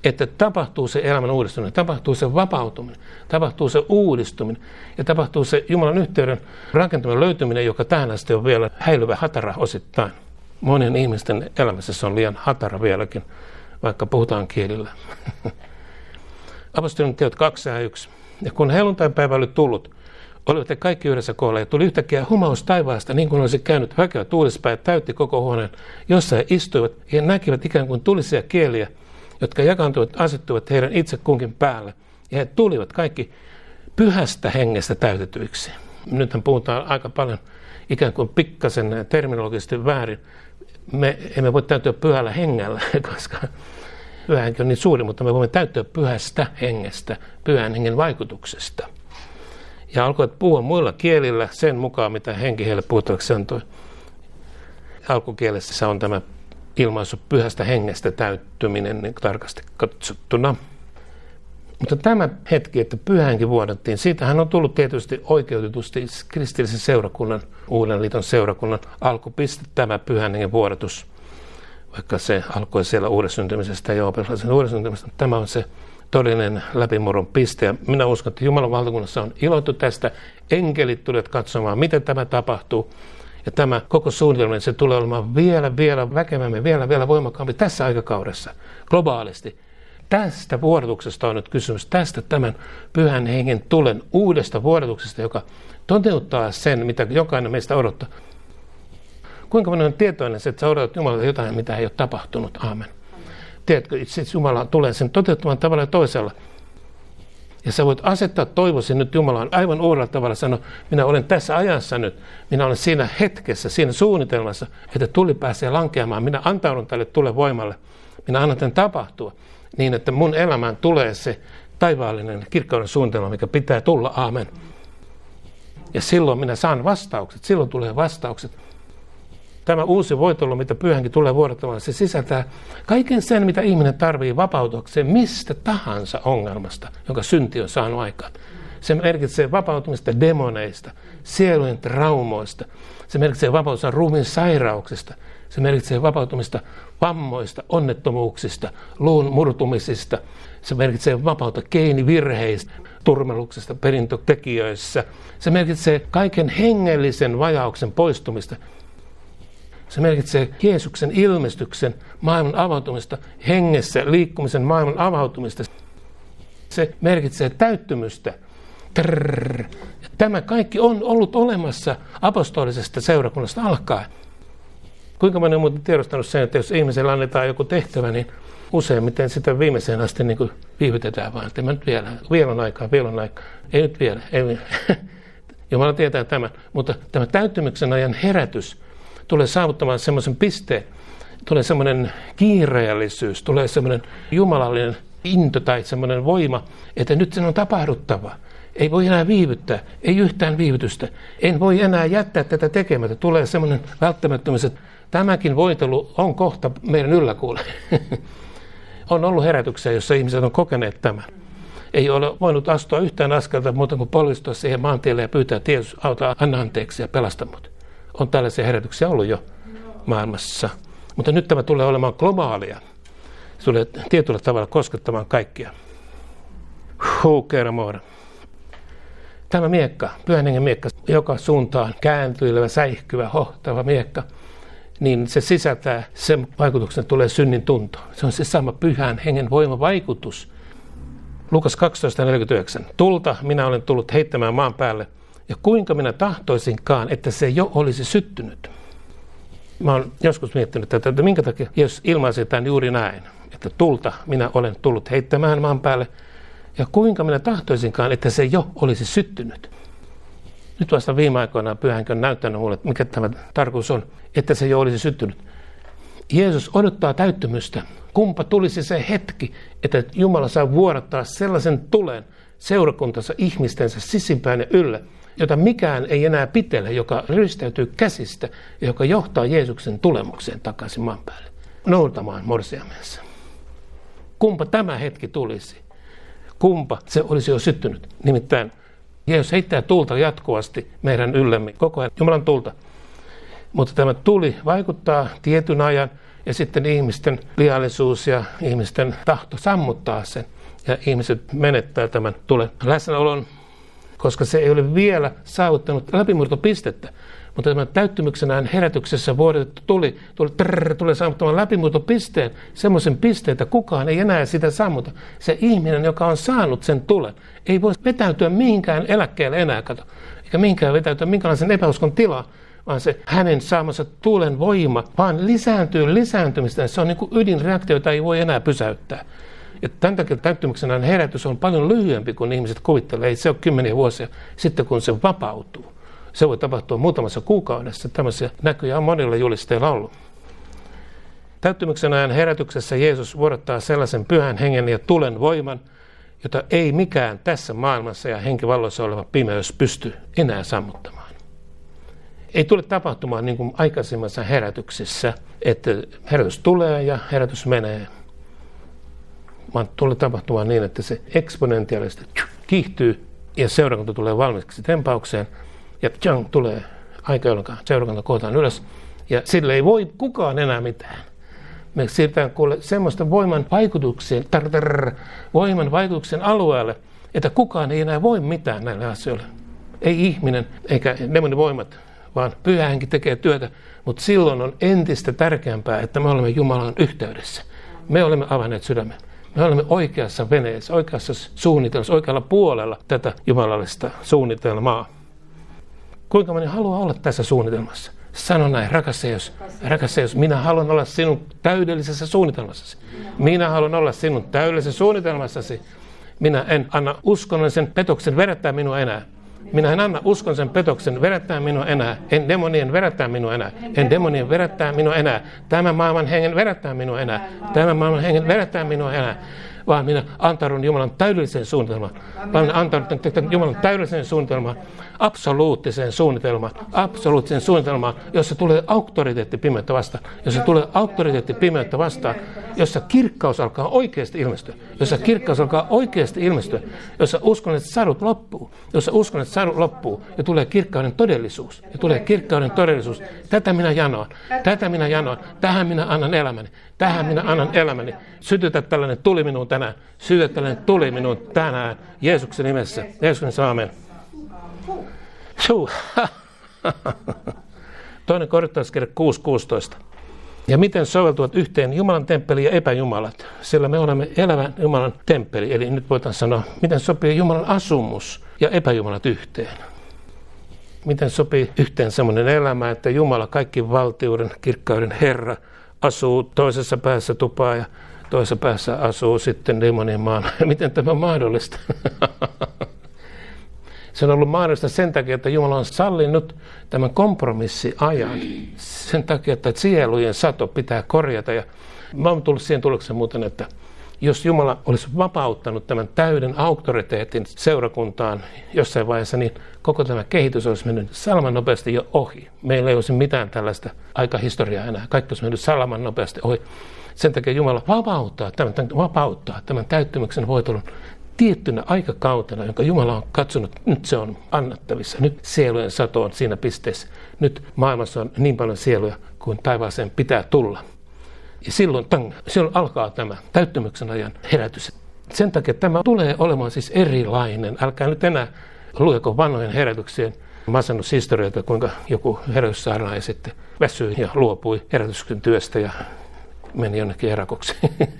että tapahtuu se elämän uudistuminen, tapahtuu se vapautuminen, tapahtuu se uudistuminen ja tapahtuu se Jumalan yhteyden rakentuminen, löytyminen, joka tähän asti on vielä häilyvä hatara osittain. Monien ihmisten elämässä se on liian hatara vieläkin, vaikka puhutaan kielillä. Apostolien teot 2:1. Ja kun helluntainpäivä oli tullut, olivat he kaikki yhdessä koolla ja tuli yhtäkkiä humaus taivaasta, niin kuin olisi käynyt väkevä tuulispää ja täytti koko huoneen, jossa he istuivat ja näkivät ikään kuin tulisia kieliä, jotka jakaantuivat, asettuivat heidän itse kunkin päälle. Ja he tulivat kaikki pyhästä hengestä täytetyiksi. Nythän puhutaan aika paljon ikään kuin pikkasen terminologisesti väärin. Me emme voi täytyä pyhällä hengellä, koska pyhä henki on niin suuri, mutta me voimme täyttyä pyhästä hengestä, pyhän hengen vaikutuksesta. Ja alkoivat puhua muilla kielillä sen mukaan, mitä henki heille puhuttavaksi antoi. Alkukielessä se on tämä ilmaisu pyhästä hengestä täyttyminen niin tarkasti katsottuna. Mutta tämä hetki, että pyhä henki vuodattiin, siitähän on tullut tietysti oikeutetusti kristillisen seurakunnan, Uuden liiton seurakunnan alkupiste tämä pyhän hengen vuodatus. Vaikka se alkoi siellä uudessyntymisestä ja opetuslaisen uudessyntymisestä, tämä on se todellinen läpimurron piste. Ja minä uskon, että Jumalan valtakunnassa on iloittu tästä. Enkelit tulivat katsomaan, miten tämä tapahtuu. Ja tämä koko suunnitelma, se tulee olemaan vielä väkevämmin, vielä voimakkaampi tässä aikakaudessa, globaalisti. Tästä vuodatuksesta on nyt kysymys, tästä tämän pyhän hengen tulen uudesta vuodatuksesta, joka toteuttaa sen, mitä jokainen meistä odottaa. Kuinka moni on tietoinen, että sä odotat Jumalalta jotain, mitä ei ole tapahtunut? Aamen. Tiedätkö, että Jumala tulee sen toteuttamaan tavalla ja toisella. Ja sä voit asettaa toivosi nyt Jumalaan aivan uudella tavalla, sanoa, minä olen tässä ajassa nyt, minä olen siinä hetkessä, siinä suunnitelmassa, että tuli pääsee lankeamaan, minä antaudun tälle tulevoimalle, minä annan tämän tapahtua, niin että mun elämään tulee se taivaallinen kirkkauden suunnitelma, mikä pitää tulla, aamen. Ja silloin minä saan vastaukset, silloin tulee vastaukset. Tämä uusi voitelu, mitä pyhänkin tulee vuodattamaan, se sisältää kaiken sen, mitä ihminen tarvitsee vapautuakseen mistä tahansa ongelmasta, jonka synti on saanut aikaan. Se merkitsee vapautumista demoneista, sielujen traumoista. Se merkitsee vapautumista ruumiin sairauksista. Se merkitsee vapautumista vammoista, onnettomuuksista, luun murtumisista. Se merkitsee vapautta geenivirheistä, turmeluksesta perintötekijöissä. Se merkitsee kaiken hengellisen vajauksen poistumista. Se merkitsee Jeesuksen ilmestyksen maailman avautumista, hengessä liikkumisen maailman avautumista. Se merkitsee täyttymystä. Tämä kaikki on ollut olemassa apostolisesta seurakunnasta alkaen. Kuinka moni on muuten tiedostanut sen, että jos ihmisellä annetaan joku tehtävä, niin useimmiten sitä viimeiseen asti niin kuin viivytetään vaan. Että nyt vielä on aikaa. Ei nyt vielä. Jumala tietää tämän. Mutta tämä täyttymyksen ajan herätys tulee saavuttamaan semmoisen pisteen, tulee semmoinen kiireellisyys, tulee semmoinen jumalallinen into tai semmoinen voima, että nyt sen on tapahduttava. Ei voi enää viivyttää, ei yhtään viivytystä. En voi enää jättää tätä tekemättä. Tulee semmoinen välttämättömyys, että tämäkin voitelu on kohta meidän ylläkuulla. On ollut herätyksiä, jossa ihmiset on kokeneet tämän. Ei ole voinut astua yhtään askelta muuta kuin polvistua siihen maantielle ja pyytää, että Jeesus auta, anna anteeksi ja pelasta mut. On tällaisia herätyksiä ollut jo maailmassa. Mutta nyt tämä tulee olemaan globaalia. Se tulee tietyllä tavalla koskettamaan kaikkia. Tämä miekka, pyhän hengen miekka, joka suuntaan kääntyilevä, säihkyvä, hohtava miekka, niin se sisältää sen vaikutuksen, että tulee synnin tunto. Se on se sama pyhän hengen voimavaikutus. Lukas 12:49. Tulta minä olen tullut heittämään maan päälle, ja kuinka minä tahtoisinkaan, että se jo olisi syttynyt. Mä oon joskus miettinyt tätä, että minkä takia, jos ilmaisetaan juuri näin, että tulta minä olen tullut heittämään maan päälle, ja kuinka minä tahtoisinkaan, että se jo olisi syttynyt. Nyt vasta viime aikoina Pyhä Henki on näyttänyt mulle, mikä tämä tarkoitus on, että se jo olisi syttynyt. Jeesus odottaa täyttymystä. Kumpa tulisi se hetki, että Jumala saa vuodattaa sellaisen tulen seurakuntansa ihmistensä sisimpään ja ylle, jota mikään ei enää pitele, joka rystäytyy käsistä ja joka johtaa Jeesuksen tulemukseen takaisin maan päälle, noutamaan morsiamensa. Kumpa tämä hetki tulisi? Kumpa se olisi jo syttynyt? Nimittäin Jeesus heittää tulta jatkuvasti meidän yllemme, koko ajan Jumalan tulta. Mutta tämä tuli vaikuttaa tietyn ajan ja sitten ihmisten lihallisuus ja ihmisten tahto sammuttaa sen. Ja ihmiset menettää tämän tulen läsnäolon, koska se ei ole vielä saavuttanut läpimurtopistettä. Mutta tämän täyttymyksenään herätyksessä vuodatettu tulee sammuttamaan läpimurtopisteen, semmoisen pisteen, että kukaan ei enää sitä sammuta. Se ihminen, joka on saanut sen tulen, ei voi vetäytyä mihinkään eläkkeelle enää, eikä mihinkään vetäytyä minkälaisen epäuskon tilaan, vaan se hänen saamansa tulen voima vaan lisääntyy lisääntymistä. Se on niin kuin ydinreaktio, jota ei voi enää pysäyttää. Ja tämän takia täyttymyksenään herätys on paljon lyhyempi kuin ihmiset kuvittelee. Ei se ole 10 vuosia sitten, kun se vapautuu. Se voi tapahtua muutamassa kuukaudessa. Tämmöisiä näkyjä on monilla julisteilla ollut. Täyttymyksenään herätyksessä Jeesus vuodattaa sellaisen pyhän hengen ja tulen voiman, jota ei mikään tässä maailmassa ja henkivalloissa oleva pimeys pysty enää sammuttamaan. Ei tule tapahtumaan niin kuin aikaisemmassa herätyksessä, että herätys tulee ja herätys menee. Vaan tulee tapahtumaan niin, että se eksponentiaalisesti kiihtyy ja seurakunta tulee valmiiksi tempaukseen ja tulee aika, jolloin seurakunta kootaan ylös ja sille ei voi kukaan enää mitään. Me siirrytään kuule semmoista voiman vaikutuksen alueelle, että kukaan ei enää voi mitään näille asioille. Ei ihminen eikä demonin voimat, vaan Pyhä Henki tekee työtä, mutta silloin on entistä tärkeämpää, että me olemme Jumalan yhteydessä. Me olemme avanneet sydämen. Me olemme oikeassa veneessä, oikeassa suunnitelmassa, oikealla puolella tätä jumalallista suunnitelmaa. Kuinka moni haluaa olla tässä suunnitelmassa? Sano näin, rakas Jeesus, minä haluan olla sinun täydellisessä suunnitelmassasi. Minä haluan olla sinun täydellisessä suunnitelmassasi. Minä en anna uskonnollisen petoksen vedättää minua enää. Minä en anna uskonnollisen petoksen vedättää minua enää. En demonien vedättää minua enää. En demonien vedättää minua enää. Tämän maailman hengen vedättää minua enää. Tämän maailman hengen vedättää minua enää. Vaan minä antaudun Jumalan täydelliseen suunnitelmaan. Vaan minä antaudun Jumalan täydelliseen suunnitelmaan. Absoluuttiseen suunnitelmaan, jossa tulee auktoriteetti pimeyttä vastaan. Jossa kirkkaus alkaa oikeasti ilmestyä. Jossa uskonnolliset sadut loppuu. Ja tulee kirkkauden todellisuus. Tätä minä janoan. Tähän minä annan elämäni. Sytytä tällainen tuli minuun tänään. Jeesuksen nimessä. Aamen. Toinen Korintolaiskirje 6:16. Ja miten soveltuvat yhteen Jumalan temppeli ja epäjumalat? Sillä me olemme elävän Jumalan temppeli. Eli nyt voidaan sanoa, miten sopii Jumalan asumus ja epäjumalat yhteen. Miten sopii yhteen semmoinen elämä, että Jumala, kaikki valtiuden, kirkkauden Herra, asuu toisessa päässä tupaa ja toisessa päässä asuu sitten demonien maana. Miten tämä on mahdollista? Se on ollut mahdollista sen takia, että Jumala on sallinut tämän kompromissiajan. Sen takia, että sielujen sato pitää korjata. Ja mä oon tullut siihen tulokseen muuten, että jos Jumala olisi vapauttanut tämän täyden auktoriteetin seurakuntaan jossain vaiheessa, niin koko tämä kehitys olisi mennyt salaman nopeasti jo ohi. Meillä ei olisi mitään tällaista aikahistoriaa enää. Kaikki olisi mennyt salaman nopeasti ohi. Sen takia Jumala vapauttaa tämän täyttymyksen voitelun tiettynä aikakautena, jonka Jumala on katsonut, nyt se on annettavissa. Nyt sielujen sato on siinä pisteessä. Nyt maailmassa on niin paljon sieluja kuin taivaaseen pitää tulla. Ja silloin alkaa tämä täyttymyksen ajan herätys. Sen takia tämä tulee olemaan siis erilainen. Älkää nyt enää lueko vanhojen herätyksien masennushistorioita, kuinka joku herätyssaarnaaja sitten väsyi ja luopui herätyksen työstä ja meni jonnekin erakoksi.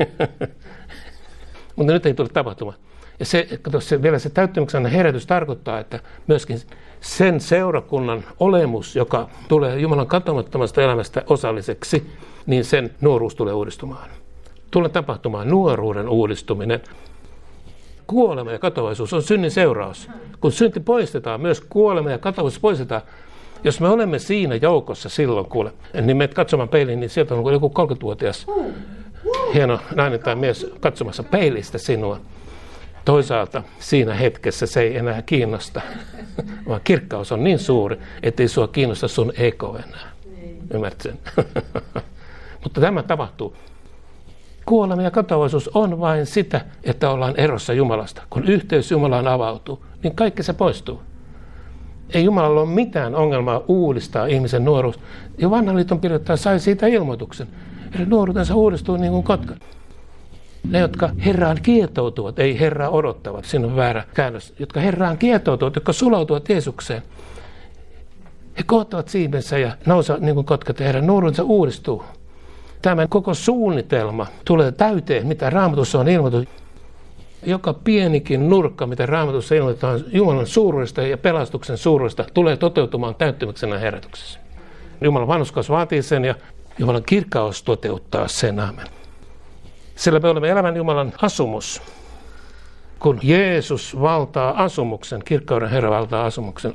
Mutta nyt ei tule tapahtumaan. Ja vielä se täyttymyksen herätys tarkoittaa, että myöskin sen seurakunnan olemus, joka tulee Jumalan katomattomasta elämästä osalliseksi, niin sen nuoruus tulee uudistumaan. Tulee tapahtumaan nuoruuden uudistuminen. Kuolema ja katoavaisuus on synnin seuraus. Kun synti poistetaan, myös kuolema ja katoavaisuus poistetaan. Jos me olemme siinä joukossa silloin, niin menet katsomaan peiliin, niin sieltä on joku 30-vuotias hieno nainen tai mies katsomassa peilistä sinua. Toisaalta siinä hetkessä se ei enää kiinnosta, vaan kirkkaus on niin suuri, ettei sua kiinnosta sun ego enää. Ymmärrät sen? Mutta tämä tapahtuu. Kuolema ja katoavaisuus on vain sitä, että ollaan erossa Jumalasta. Kun yhteys Jumalaan avautuu, niin kaikki se poistuu. Ei Jumalalla ole mitään ongelmaa uudistaa ihmisen nuoruus. Ja Vanhan liiton kirjoittaja sai siitä ilmoituksen, Heidän nuoruutensa uudistuu niin kuin kotkat. Ne, jotka Herraan kietoutuvat, ei Herraa odottavat, siinä on väärä käännös, jotka Herraan kietoutuvat, jotka sulautuvat Jeesukseen. He kohottavat siipensä ja nousevat niin kuin kotkat ja heidän nuoruutensa uudistuu. Tämä koko suunnitelma tulee täyteen, mitä Raamatussa on ilmoitettu. Joka pienikin nurkka, mitä Raamatussa ilmoitetaan Jumalan suuruudesta ja pelastuksen suuruudesta, tulee toteutumaan täyttymyksenä herätyksessä. Jumalan vanhurskaus vaatii sen ja Jumalan kirkkaus toteuttaa sen. Aamen. Sillä me olemme elävän Jumalan asumus. Kun Jeesus valtaa asumuksen, kirkkauden Herra valtaa asumuksen.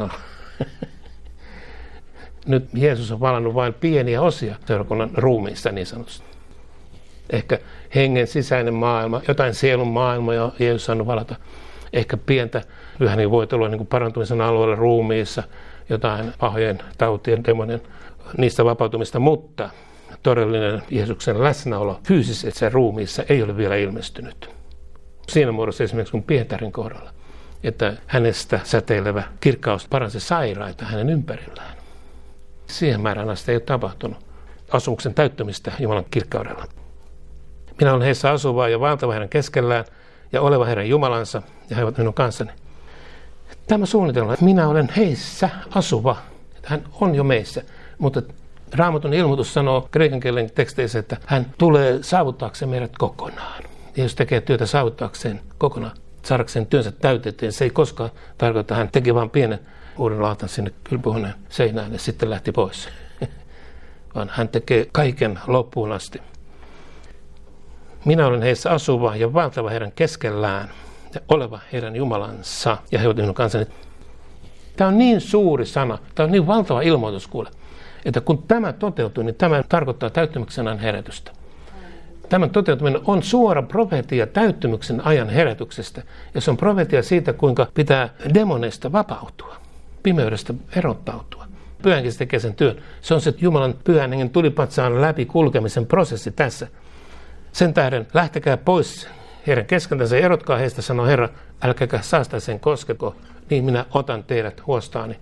Nyt Jeesus on vallannut vain pieniä osia seurakunnan ruumiista niin sanotusti. Ehkä hengen sisäinen maailma, jotain sielun maailmaa, ja Jeesus on vallata. Ehkä pientä pyhäni voi tulla niin kuin parantumisen alueella ruumiissa, jotain pahojen tautien, demonien, niistä vapautumista, mutta todellinen Jeesuksen läsnäolo fyysisessä ruumiissa ei ole vielä ilmestynyt. Siinä muodossa esimerkiksi kuin Pietarin kohdalla, että hänestä säteilevä kirkkaus paransi sairaita hänen ympärillään. Siihen määrään asti ei ole tapahtunut asumuksen täyttämistä Jumalan kirkkaudella. Minä olen heissä asuva ja valtava heidän keskellään ja oleva heidän Jumalansa ja he ovat minun kanssani. Tämä suunnitelma, että minä olen heissä asuva, että hän on jo meissä, mutta Raamatun ilmoitus sanoo kreikan kielen teksteissä, että hän tulee saavuttaakseen meidät kokonaan. Ja jos tekee työtä saavuttaakseen kokonaan, saadakseen työnsä täytettyä, se ei koskaan tarkoita, että hän teki vain pienen uuden laatan sinne kylpyhuoneen seinään ja sitten lähti pois. Vaan hän tekee kaiken loppuun asti. Minä olen heissä asuva ja valtava heidän keskellään ja oleva heidän Jumalansa ja he ovat minun kanssani. Tämä on niin suuri sana, tämä on niin valtava ilmoitus kuule, että kun tämä toteutuu, niin tämä tarkoittaa täyttymyksen herätystä. Tämän toteutuminen on suora profeetia täyttymyksen ajan herätyksestä ja se on profeetia siitä, kuinka pitää demoneista vapautua, pimeydestä erottautua. Pyhänkin tekee sen työn. Se on se Jumalan pyhän hengen tulipatsaan läpi kulkemisen prosessi tässä. Sen tähden lähtekää pois heidän keskeltänsä, erotkaa heistä, sanoo Herra, älkääkä saastaisen koskeko, niin minä otan teidät huostaani.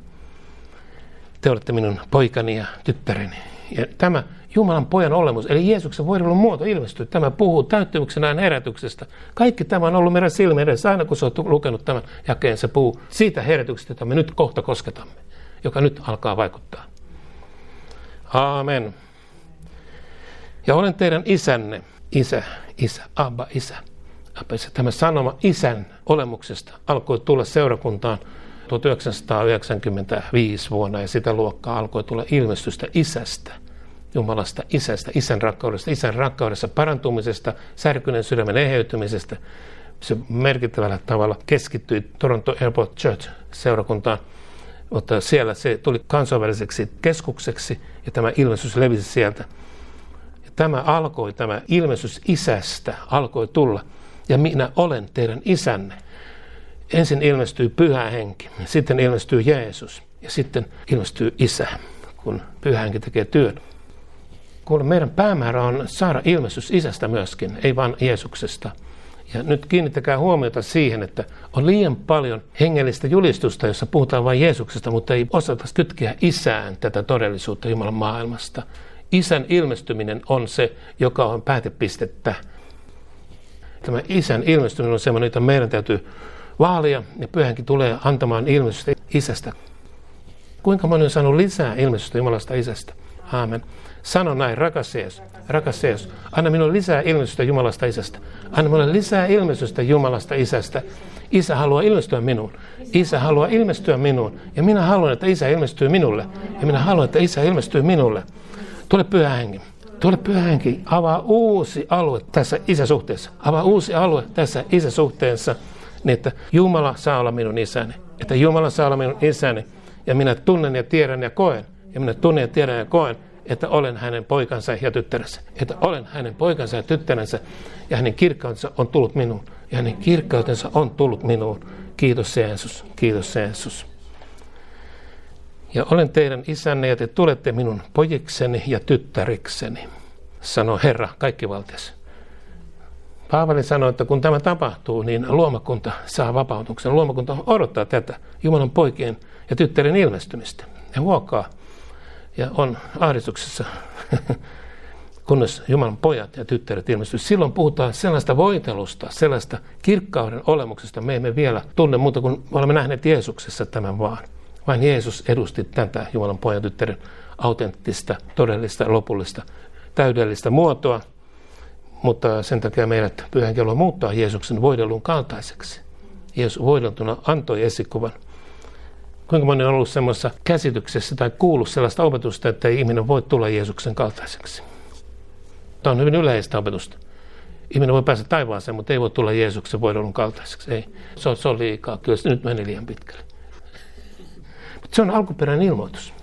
Te olette minun poikani ja tyttäreni. Ja tämä Jumalan pojan olemus, eli Jeesuksen voidellun muoto ilmestyy. Tämä puhuu täyttymyksen ajan herätyksestä. Kaikki tämä on ollut meidän silmien edessä. Aina kun sä oot lukenut tämän jakeen, se puhuu siitä herätyksestä, jota me nyt kohta kosketamme, joka nyt alkaa vaikuttaa. Aamen. Ja olen teidän isänne. Isä, Abba, isä. Tämä sanoma isän olemuksesta alkoi tulla seurakuntaan 1995 vuonna ja sitä luokkaa alkoi tulla ilmestystä isästä, Jumalasta isästä, isän rakkaudessa parantumisesta, särkyneen sydämen eheytymisestä. Se merkittävällä tavalla keskittyi Toronto Airport Church seurakuntaan, mutta siellä se tuli kansainväliseksi keskukseksi ja tämä ilmestys levisi sieltä. Tämä ilmestys isästä alkoi tulla ja minä olen teidän isänne. Ensin ilmestyy Pyhä Henki, sitten ilmestyy Jeesus ja sitten ilmestyy Isä, kun Pyhä Henki tekee työn. Kuule, meidän päämäärä on saada ilmestys Isästä myöskin, ei vain Jeesuksesta. Ja nyt kiinnittäkää huomiota siihen, että on liian paljon hengellistä julistusta, jossa puhutaan vain Jeesuksesta, mutta ei osata kytkeä Isään tätä todellisuutta Jumalan maailmasta. Isän ilmestyminen on se, joka on päätepistettä. Tämä Isän ilmestyminen on sellainen, jota meidän täytyy vaalia, ja Pyhänkin tulee antamaan ilmestystä Isästä. Kuinka moni on saanut lisää ilmestystä Jumalasta Isästä? Aamen. Sano näin, rakas Jeesus, anna minulle lisää ilmestystä Jumalasta Isästä. Anna minulle lisää ilmestystä Jumalasta Isästä. Isä haluaa ilmestyä minuun. Isä haluaa ilmestyä minuun. Ja minä haluan, että Isä ilmestyy minulle. Ja minä haluan, että Isä ilmestyy minulle. Tule Pyhä Henki. Tule Pyhä Henki. Avaa uusi alue tässä isäsuhteessa. Avaa uusi alue tässä isäsuhteessa, niin että Jumala saa olla minun isäni. Että Jumala saa olla minun isäni. Ja minä tunnen ja tiedän ja koen. Ja minä tunnen ja tiedän ja koen, että olen hänen poikansa ja tyttärensä. Että olen hänen poikansa ja tyttärensä. Ja hänen kirkkautensa on tullut minuun. Ja hänen kirkkautensa on tullut minuun. Kiitos Jeesus. Kiitos Jeesus. Ja olen teidän isänne ja te tulette minun pojikseni ja tyttärikseni, sanoo Herra kaikkivaltias. Paavali sanoi, että kun tämä tapahtuu, niin luomakunta saa vapautuksen. Luomakunta odottaa tätä Jumalan poikien ja tyttären ilmestymistä. Ja huokaa ja on ahdistuksessa kunnes Jumalan pojat ja tyttäret ilmestyvät. Silloin puhutaan sellaista voitelusta, sellaista kirkkauden olemuksesta. Me emme vielä tunne muuta kuin me olemme nähneet Jeesuksessa tämän vaan. Vain Jeesus edusti tätä Jumalan pojan ja tyttären autenttista, todellista, lopullista, täydellistä muotoa. Mutta sen takia meidät Pyhä Henki haluaa muuttaa Jeesuksen voidelun kaltaiseksi. Jeesus voideltuna antoi esikuvan. Kuinka moni on ollut semmoisessa käsityksessä tai kuullut sellaista opetusta, että ei ihminen voi tulla Jeesuksen kaltaiseksi. Tämä on hyvin yleistä opetusta. Ihminen voi päästä taivaaseen, mutta ei voi tulla Jeesuksen voidelun kaltaiseksi. Ei. Se on liikaa. Kyllä se nyt meni liian pitkälle. Mutta se on alkuperäinen ilmoitus.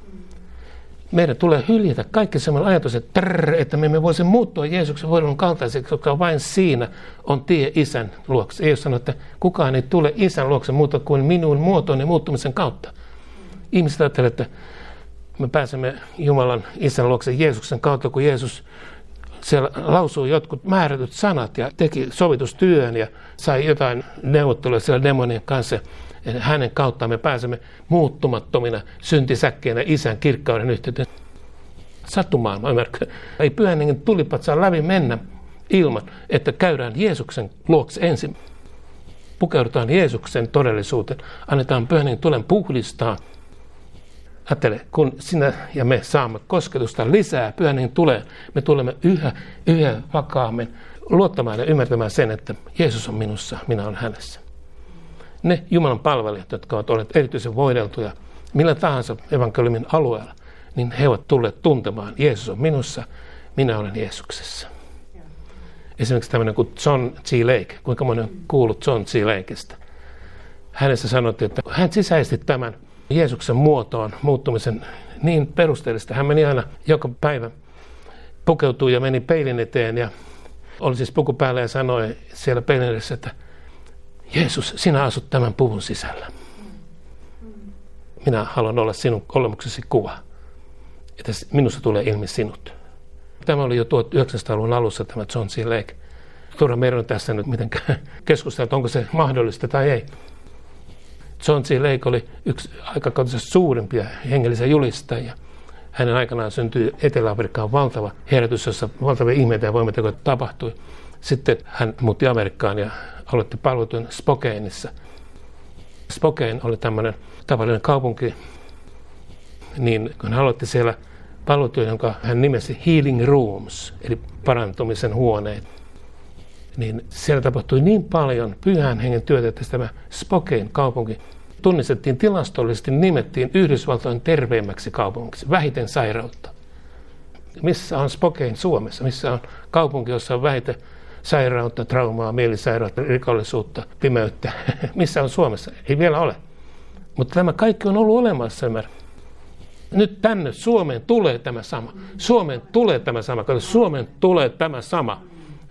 Meidän tulee hyljätä kaikki semmoinen ajatus, että me emme voisi muuttua Jeesuksen voidelun kaltaiseksi, koska vain siinä on tie Isän luokse. Ei ole sanonut, että kukaan ei tule Isän luokse muuta kuin minun muotooni muuttumisen kautta. Ihmiset ajattelevat, että me pääsemme Jumalan Isän luokse Jeesuksen kautta, kun Jeesus siellä lausui jotkut määrätyt sanat ja teki sovitustyön ja sai jotain neuvotteluja siellä demonien kanssa. Hänen kauttaan me pääsemme muuttumattomina syntisäkkeinä Isän kirkkauden yhteyteen. Sattumaailma, ymmärrätkö? Ei Pyhän Hengen tulipat saa läpi mennä ilman, että käydään Jeesuksen luokse ensin. Pukeudutaan Jeesuksen todellisuuteen. Annetaan Pyhän Hengen tulen puhdistaa. Ajattele, kun sinä ja me saamme kosketusta lisää, Pyhän Hengen tulee, me tulemme yhä vakaammin luottamaan ja ymmärtämään sen, että Jeesus on minussa, minä olen hänessä. Ne Jumalan palvelijat, jotka ovat olleet erityisen voideltuja millä tahansa evankeliumin alueella, niin he ovat tulleet tuntemaan, Jeesus on minussa, minä olen Jeesuksessa. Esimerkiksi tämmöinen kuin John G. Lake, kuinka moni on kuullut John G. Lakeista. Hänessä sanottiin, että hän sisäisti tämän Jeesuksen muotoon muuttumisen niin perusteellista. Hän meni aina joka päivä, pukeutui ja meni peilin eteen ja oli siis puku päällä ja sanoi siellä peilin edessä, että Jeesus, sinä asut tämän puvun sisällä. Minä haluan olla sinun olemuksesi kuva, että minusta tulee ilmi sinut. Tämä oli jo 1900-luvun alussa tämä John C. Lake. Turha meidän on tässä nyt mitenkään keskustella, onko se mahdollista tai ei. John C. Lake oli yksi aikakautisesti suurimpia hengellisiä julistajia. Hänen aikanaan syntyi Etelä-Afrikkaan valtava herätys, jossa valtavia ihmeitä ja voimatekoja tapahtui. Sitten hän muutti Amerikkaan ja aloitti palvelutyön Spokaneissa. Spokane oli tämmöinen tavallinen kaupunki, niin kun hän aloitti siellä palvelutyön, jonka hän nimesi Healing Rooms, eli parantumisen huoneet, niin siellä tapahtui niin paljon Pyhän Hengen työtä, että tämä Spokane kaupunki tunnistettiin tilastollisesti, nimettiin Yhdysvaltojen terveimmäksi kaupungiksi, vähiten sairautta. Missä on Spokane Suomessa? Missä on kaupunki, jossa on vähiten sairautta, traumaa, mielisairautta, rikollisuutta, pimeyttä? Missä on Suomessa? Ei vielä ole. Mutta tämä kaikki on ollut olemassa. Nyt tänne Suomeen tulee tämä sama. Suomeen tulee tämä sama. Suomeen tulee tämä sama.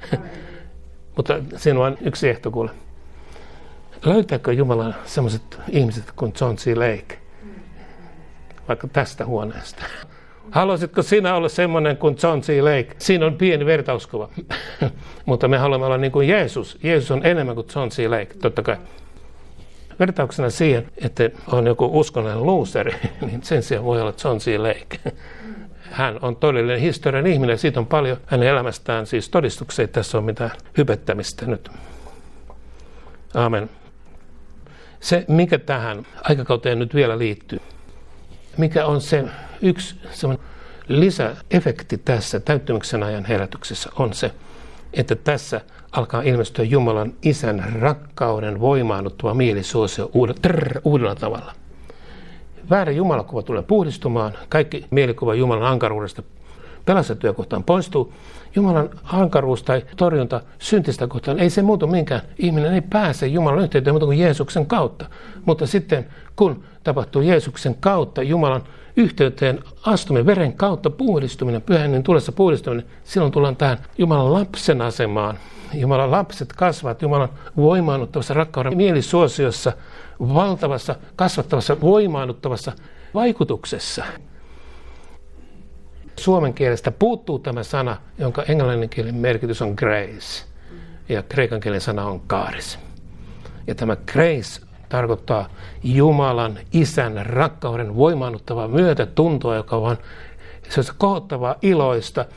Mutta siinä on yksi ehto kuule. Löytääkö Jumala sellaiset ihmiset kuin John C. Lake? Vaikka tästä huoneesta. Haluaisitko sinä olla semmoinen kuin John C. Lake? Siinä on pieni vertauskuva. Mutta me haluamme olla niin kuin Jeesus. Jeesus on enemmän kuin John C. Lake, totta kai. Vertauksena siihen, että on joku uskonnollinen looseri, niin sen sijaan voi olla John C. Lake. Hän on todellinen historian ihminen. Siitä on paljon hänen elämästään siis todistuksia. Ei tässä ole mitään hypettämistä nyt. Aamen. Se, mikä tähän aikakauteen nyt vielä liittyy, mikä on se yksi lisäefekti tässä täyttymyksen ajan herätyksessä, on se, että alkaa ilmestyä Jumalan Isän rakkauden voimaannuttava mielisuosio uudella tavalla. Väärä jumalakuva tulee puhdistumaan, kaikki mielikuva Jumalan ankaruudesta pelastettuja kohtaan poistuu. Jumalan ankaruus tai torjunta syntistä kohtaan, ei se muutu minkään. Ihminen ei pääse Jumalan yhteyteen muuta kuin Jeesuksen kautta. Mutta sitten kun tapahtuu Jeesuksen kautta Jumalan yhteyteen astuminen, veren kautta puhdistuminen, Pyhän Hengen tulessa puhdistuminen, silloin tullaan tähän Jumalan lapsen asemaan. Jumalan lapset kasvavat Jumalan voimaannuttavassa rakkauden mielisuosiossa, valtavassa, kasvattavassa, voimaannuttavassa vaikutuksessa. Suomen kielestä puuttuu tämä sana, jonka englannin kielen merkitys on grace ja kreikan kielen sana on charis. Ja tämä grace tarkoittaa Jumalan Isän rakkauden voimaannuttavaa myötätuntoa, joka on kohottavaa, iloista,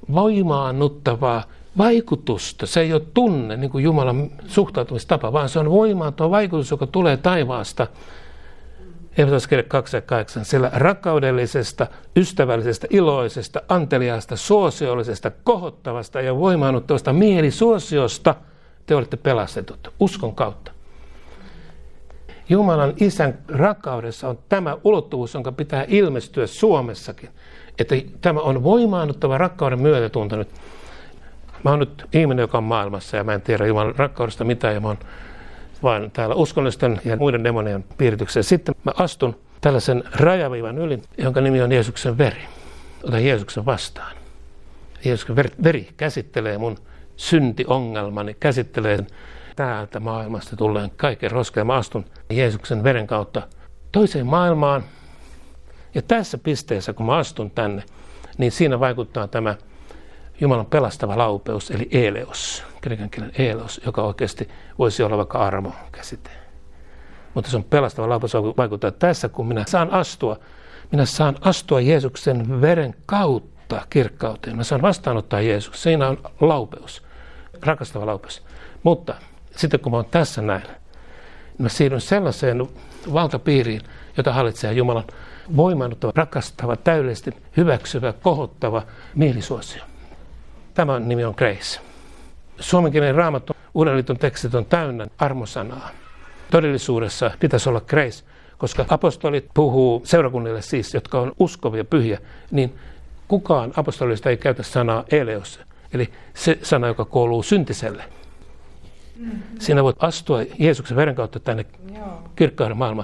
voimaannuttavaa vaikutusta. Se ei ole tunne, niin kuin Jumalan suhtautumistapa, vaan se on voimaannuttava vaikutus, joka tulee taivaasta. Efesolaiskirje 2:8, sillä rakkaudellisesta, ystävällisestä, iloisesta, anteliaasta, suosiollisesta, kohottavasta ja voimaannuttavasta mielisuosiosta te olette pelastetut uskon kautta. Jumalan Isän rakkaudessa on tämä ulottuvuus, jonka pitää ilmestyä Suomessakin. Että tämä on voimaannuttava rakkauden myötätunto nyt. Mä oon nyt ihminen, joka on maailmassa ja mä en tiedä Jumalan rakkaudesta mitään ja mä oon vaan täällä uskonnollisten ja muiden demonien piirityksessä. Sitten mä astun tällaisen rajaviivan yli, jonka nimi on Jeesuksen veri. Otan Jeesuksen vastaan. Jeesuksen veri käsittelee mun syntiongelmani, käsittelee täältä maailmasta tulleen kaiken roskaa. Mä astun Jeesuksen veren kautta toiseen maailmaan. Ja tässä pisteessä, kun mä astun tänne, niin siinä vaikuttaa tämä Jumalan pelastava laupeus, eli eleos, kreikan kielen eleos, joka oikeasti voisi olla vaikka armo käsite. Mutta se on pelastava laupeus, joka vaikuttaa tässä, kun minä saan astua Jeesuksen veren kautta kirkkauteen. Mä saan vastaanottaa Jeesus. Siinä on laupeus, rakastava laupeus. Mutta sitten kun mä oon tässä näin, niin mä siirryn sellaiseen valtapiiriin, jota hallitsee Jumalan voimaannuttava, rakastava, täydellisesti hyväksyvä, kohottava mielisuosio. Tämä nimi on grace. Suomenkielinen Raamattu, Uuden liiton tekstit on täynnä armosanaa. Todellisuudessa pitäisi olla grace, koska apostolit puhuu seurakunnille siis, jotka on uskovia, pyhiä, niin kukaan apostolista ei käytä sanaa eleos, eli se sana, joka kuuluu syntiselle. Siinä voit astua Jeesuksen veren kautta tänne kirkkauden maailmaan.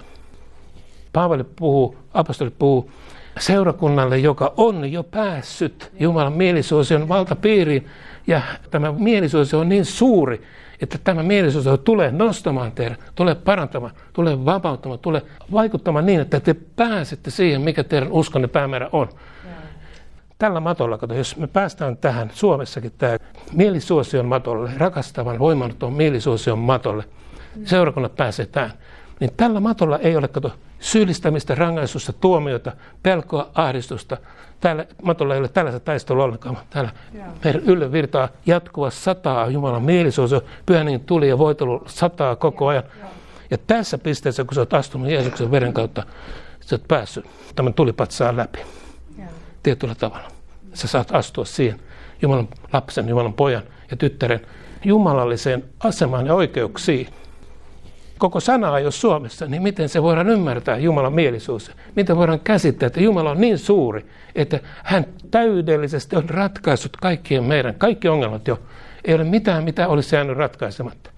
Apostolit puhuu seurakunnalle, joka on jo päässyt Jumalan mielisuosion valtapiiriin. Ja tämä mielisuosio on niin suuri, että tämä mielisuosio tulee nostamaan teidät, tulee parantamaan, tulee vapauttamaan, tulee vaikuttamaan niin, että te pääsette siihen, mikä teidän uskonne päämäärä on. Tällä matolla, jos me päästään tähän Suomessakin tämä mielisuosion matolle, rakastavan, voimannuttavan mielisuosion matolle, seurakunnat pääsee tähän, niin tällä matolla ei ole syyllistämistä, rangaistusta, tuomiota, pelkoa, ahdistusta. Tällä matolla ei ole tällaista taistelua ollenkaan. Täällä meidän ylle virtaa jatkuva sataa Jumalan mielisuosio, pyhän tuli ja voitelu sataa koko ajan. Ja tässä pisteessä, kun sä oot astunut Jeesuksen veren kautta, sä oot päässyt tämän tulipatsaan läpi. Tietyllä tavalla. Sä saat astua siihen Jumalan lapsen, Jumalan pojan ja tyttären jumalalliseen asemaan ja oikeuksiin. Koko sana ei ole Suomessa, niin miten se voidaan ymmärtää Jumalan mielisuus? Miten voidaan käsittää, että Jumala on niin suuri, että hän täydellisesti on ratkaissut kaikki ongelmat jo. Ei ole mitään, mitä olisi jäänyt ratkaisematta.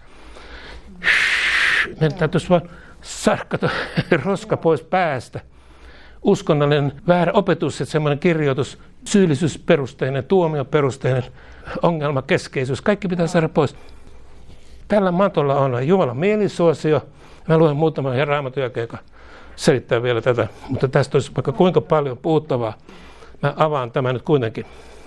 Meidän täytyisi vaan sarkkata roska pois päästä. Uskonnollinen väärä opetus, että semmoinen kirjoitus, syyllisyysperusteinen, tuomioperusteinen, ongelmakeskeisyys, kaikki pitää saada pois. Tällä matolla on Jumalan mielisuosio. Mä luen muutaman Raamatun jakeen, joka selittää vielä tätä, mutta tästä olisi vaikka kuinka paljon puhuttavaa. Mä avaan tämän nyt kuitenkin.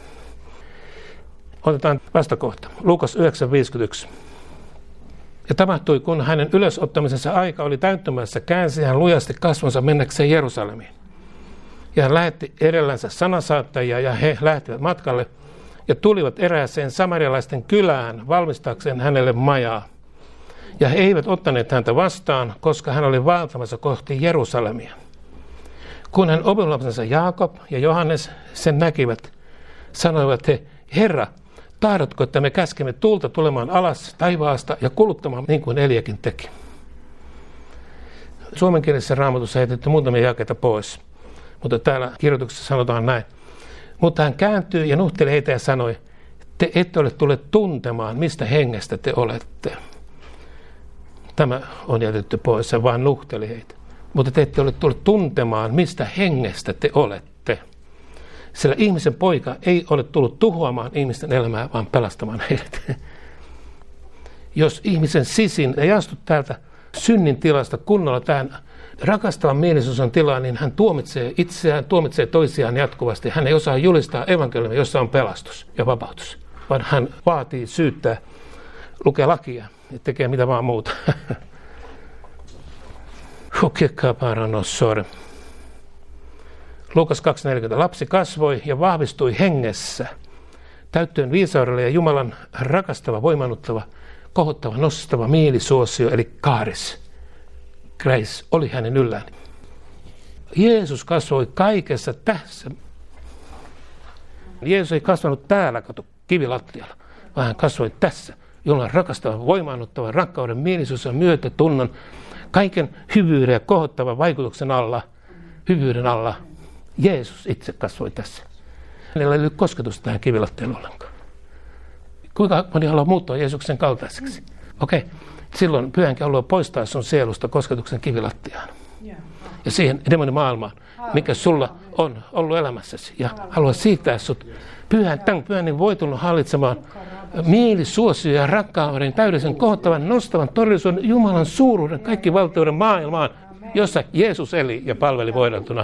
Otetaan vastakohta. Luukas 9:51. Ja tapahtui, kun hänen ylösottamisensa aika oli täyttymässä, käänsi hän lujasti kasvonsa mennäkseen Jerusalemiin. Ja hän lähetti edellänsä sanansaattajia ja he lähtivät matkalle ja tulivat erääseen samarialaisten kylään valmistaakseen hänelle majaa. Ja he eivät ottaneet häntä vastaan, koska hän oli vaeltamassa kohti Jerusalemia. Kun hän opinlapsensa Jaakob ja Johannes sen näkivät, sanoivat he, Herra, tahdotko, että me käskemme tulta tulemaan alas taivaasta ja kuluttamaan niin kuin Eliakin teki? Suomenkielisessä Raamatussa heitetty muutamia jakeita pois, mutta täällä kirjoituksessa sanotaan näin. Mutta hän kääntyi ja nuhteli heitä ja sanoi, te ette ole tulleet tuntemaan, mistä hengestä te olette. Tämä on jätetty pois, hän vaan nuhteli heitä. Mutta te ette ole tulleet tuntemaan, mistä hengestä te olette. Sillä ihmisen poika ei ole tullut tuhoamaan ihmisten elämää, vaan pelastamaan heidät. Jos ihmisen sisin ei astu täältä synnin tilasta kunnolla tähän rakastavan mielisuuden tilaan, niin hän tuomitsee itseään, tuomitsee toisiaan jatkuvasti. Hän ei osaa julistaa evankeliumia, jossa on pelastus ja vapautus, vaan hän vaatii, syyttää, lukee lakia ja tekee mitä vaan muuta. Luukas 2:40. Lapsi kasvoi ja vahvistui hengessä. täyttöön viisaudella ja Jumalan rakastava, voimannuttava, kohottava, nostava mielisuosio, eli kaaris, grace, oli hänen yllään. Jeesus kasvoi kaikessa tässä. Jeesus ei kasvanut täällä, kivilattialla, vaan hän kasvoi tässä. Jumalan rakastava, voimaannuttava, rakkauden, mielisuus, myötätunnon, kaiken hyvyyden ja kohottavan vaikutuksen alla, hyvyyden alla. Jeesus itse kasvoi tässä. Hänellä ei ollut kosketusta tähän kivilattialle ollenkaan. Kuinka moni haluaa muuttua Jeesuksen kaltaiseksi? Okei, silloin Pyhä Henki haluaa poistaa sun sielusta kosketuksen kivilattiaan. Ja siihen demonimaailmaan, mikä sulla on ollut elämässäsi. Ja haluaa siirtää sut tämän pyhän voitunut hallitsemaan mielisuosio ja rakkauden, täydellisen, kohottavan, nostavan, todellisuuden, Jumalan suuruuden, kaikki valtioiden maailmaan, jossa Jeesus eli ja palveli voideltuna.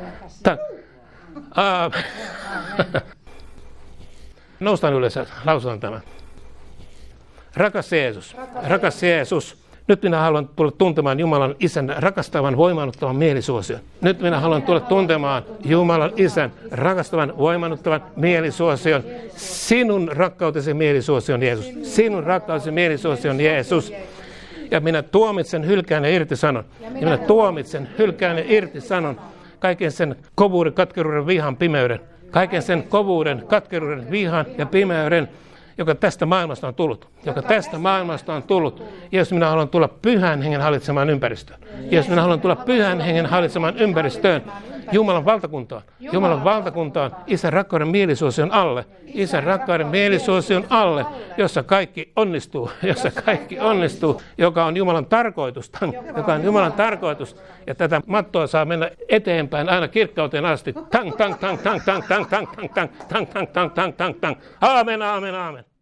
Noustaan ylös ja lausutaan tämän. Rakas Jeesus, rakas Jeesus. Nyt minä haluan tulla tuntemaan Jumalan Isän rakastavan, voimannuttavan mielisuosion. Nyt minä haluan tulla tuntemaan Jumalan Isän rakastavan, voimannuttavan mielisuosion. Sinun rakkautesi mielisuosion, Jeesus. Sinun rakkautesi mielisuosion, Jeesus. Ja minä tuomitsen, hylkään ja irtisanon. Ja minä tuomitsen, hylkään ja irtisanon kaiken sen kovuuden, katkeruuden, vihan, pimeyden. Kaiken sen kovuuden, katkeruuden, vihan ja pimeyden, joka tästä maailmasta on tullut. Joka tästä maailmasta on tullut. Jeesus, minä haluan tulla Pyhän Hengen hallitsemaan ympäristöön. Jeesus, minä haluan tulla Pyhän Hengen hallitsemaan ympäristöön. Jumalan valtakuntaan. Jumalan valtakuntaan. Isän rakkauden mielisuosion alle. Isän rakkauden mielisuosion alle, jossa kaikki onnistuu. Jossa kaikki onnistuu. Joka on Jumalan tarkoitus. Joka on Jumalan tarkoitus. Ja tätä mattoa saa mennä eteenpäin aina kirkkauteen asti. Tang, tang, tang, tang, tang, tang, tang, tang, tang, tang, tang, tang, tang, tang. Aamen, aamen, aamen.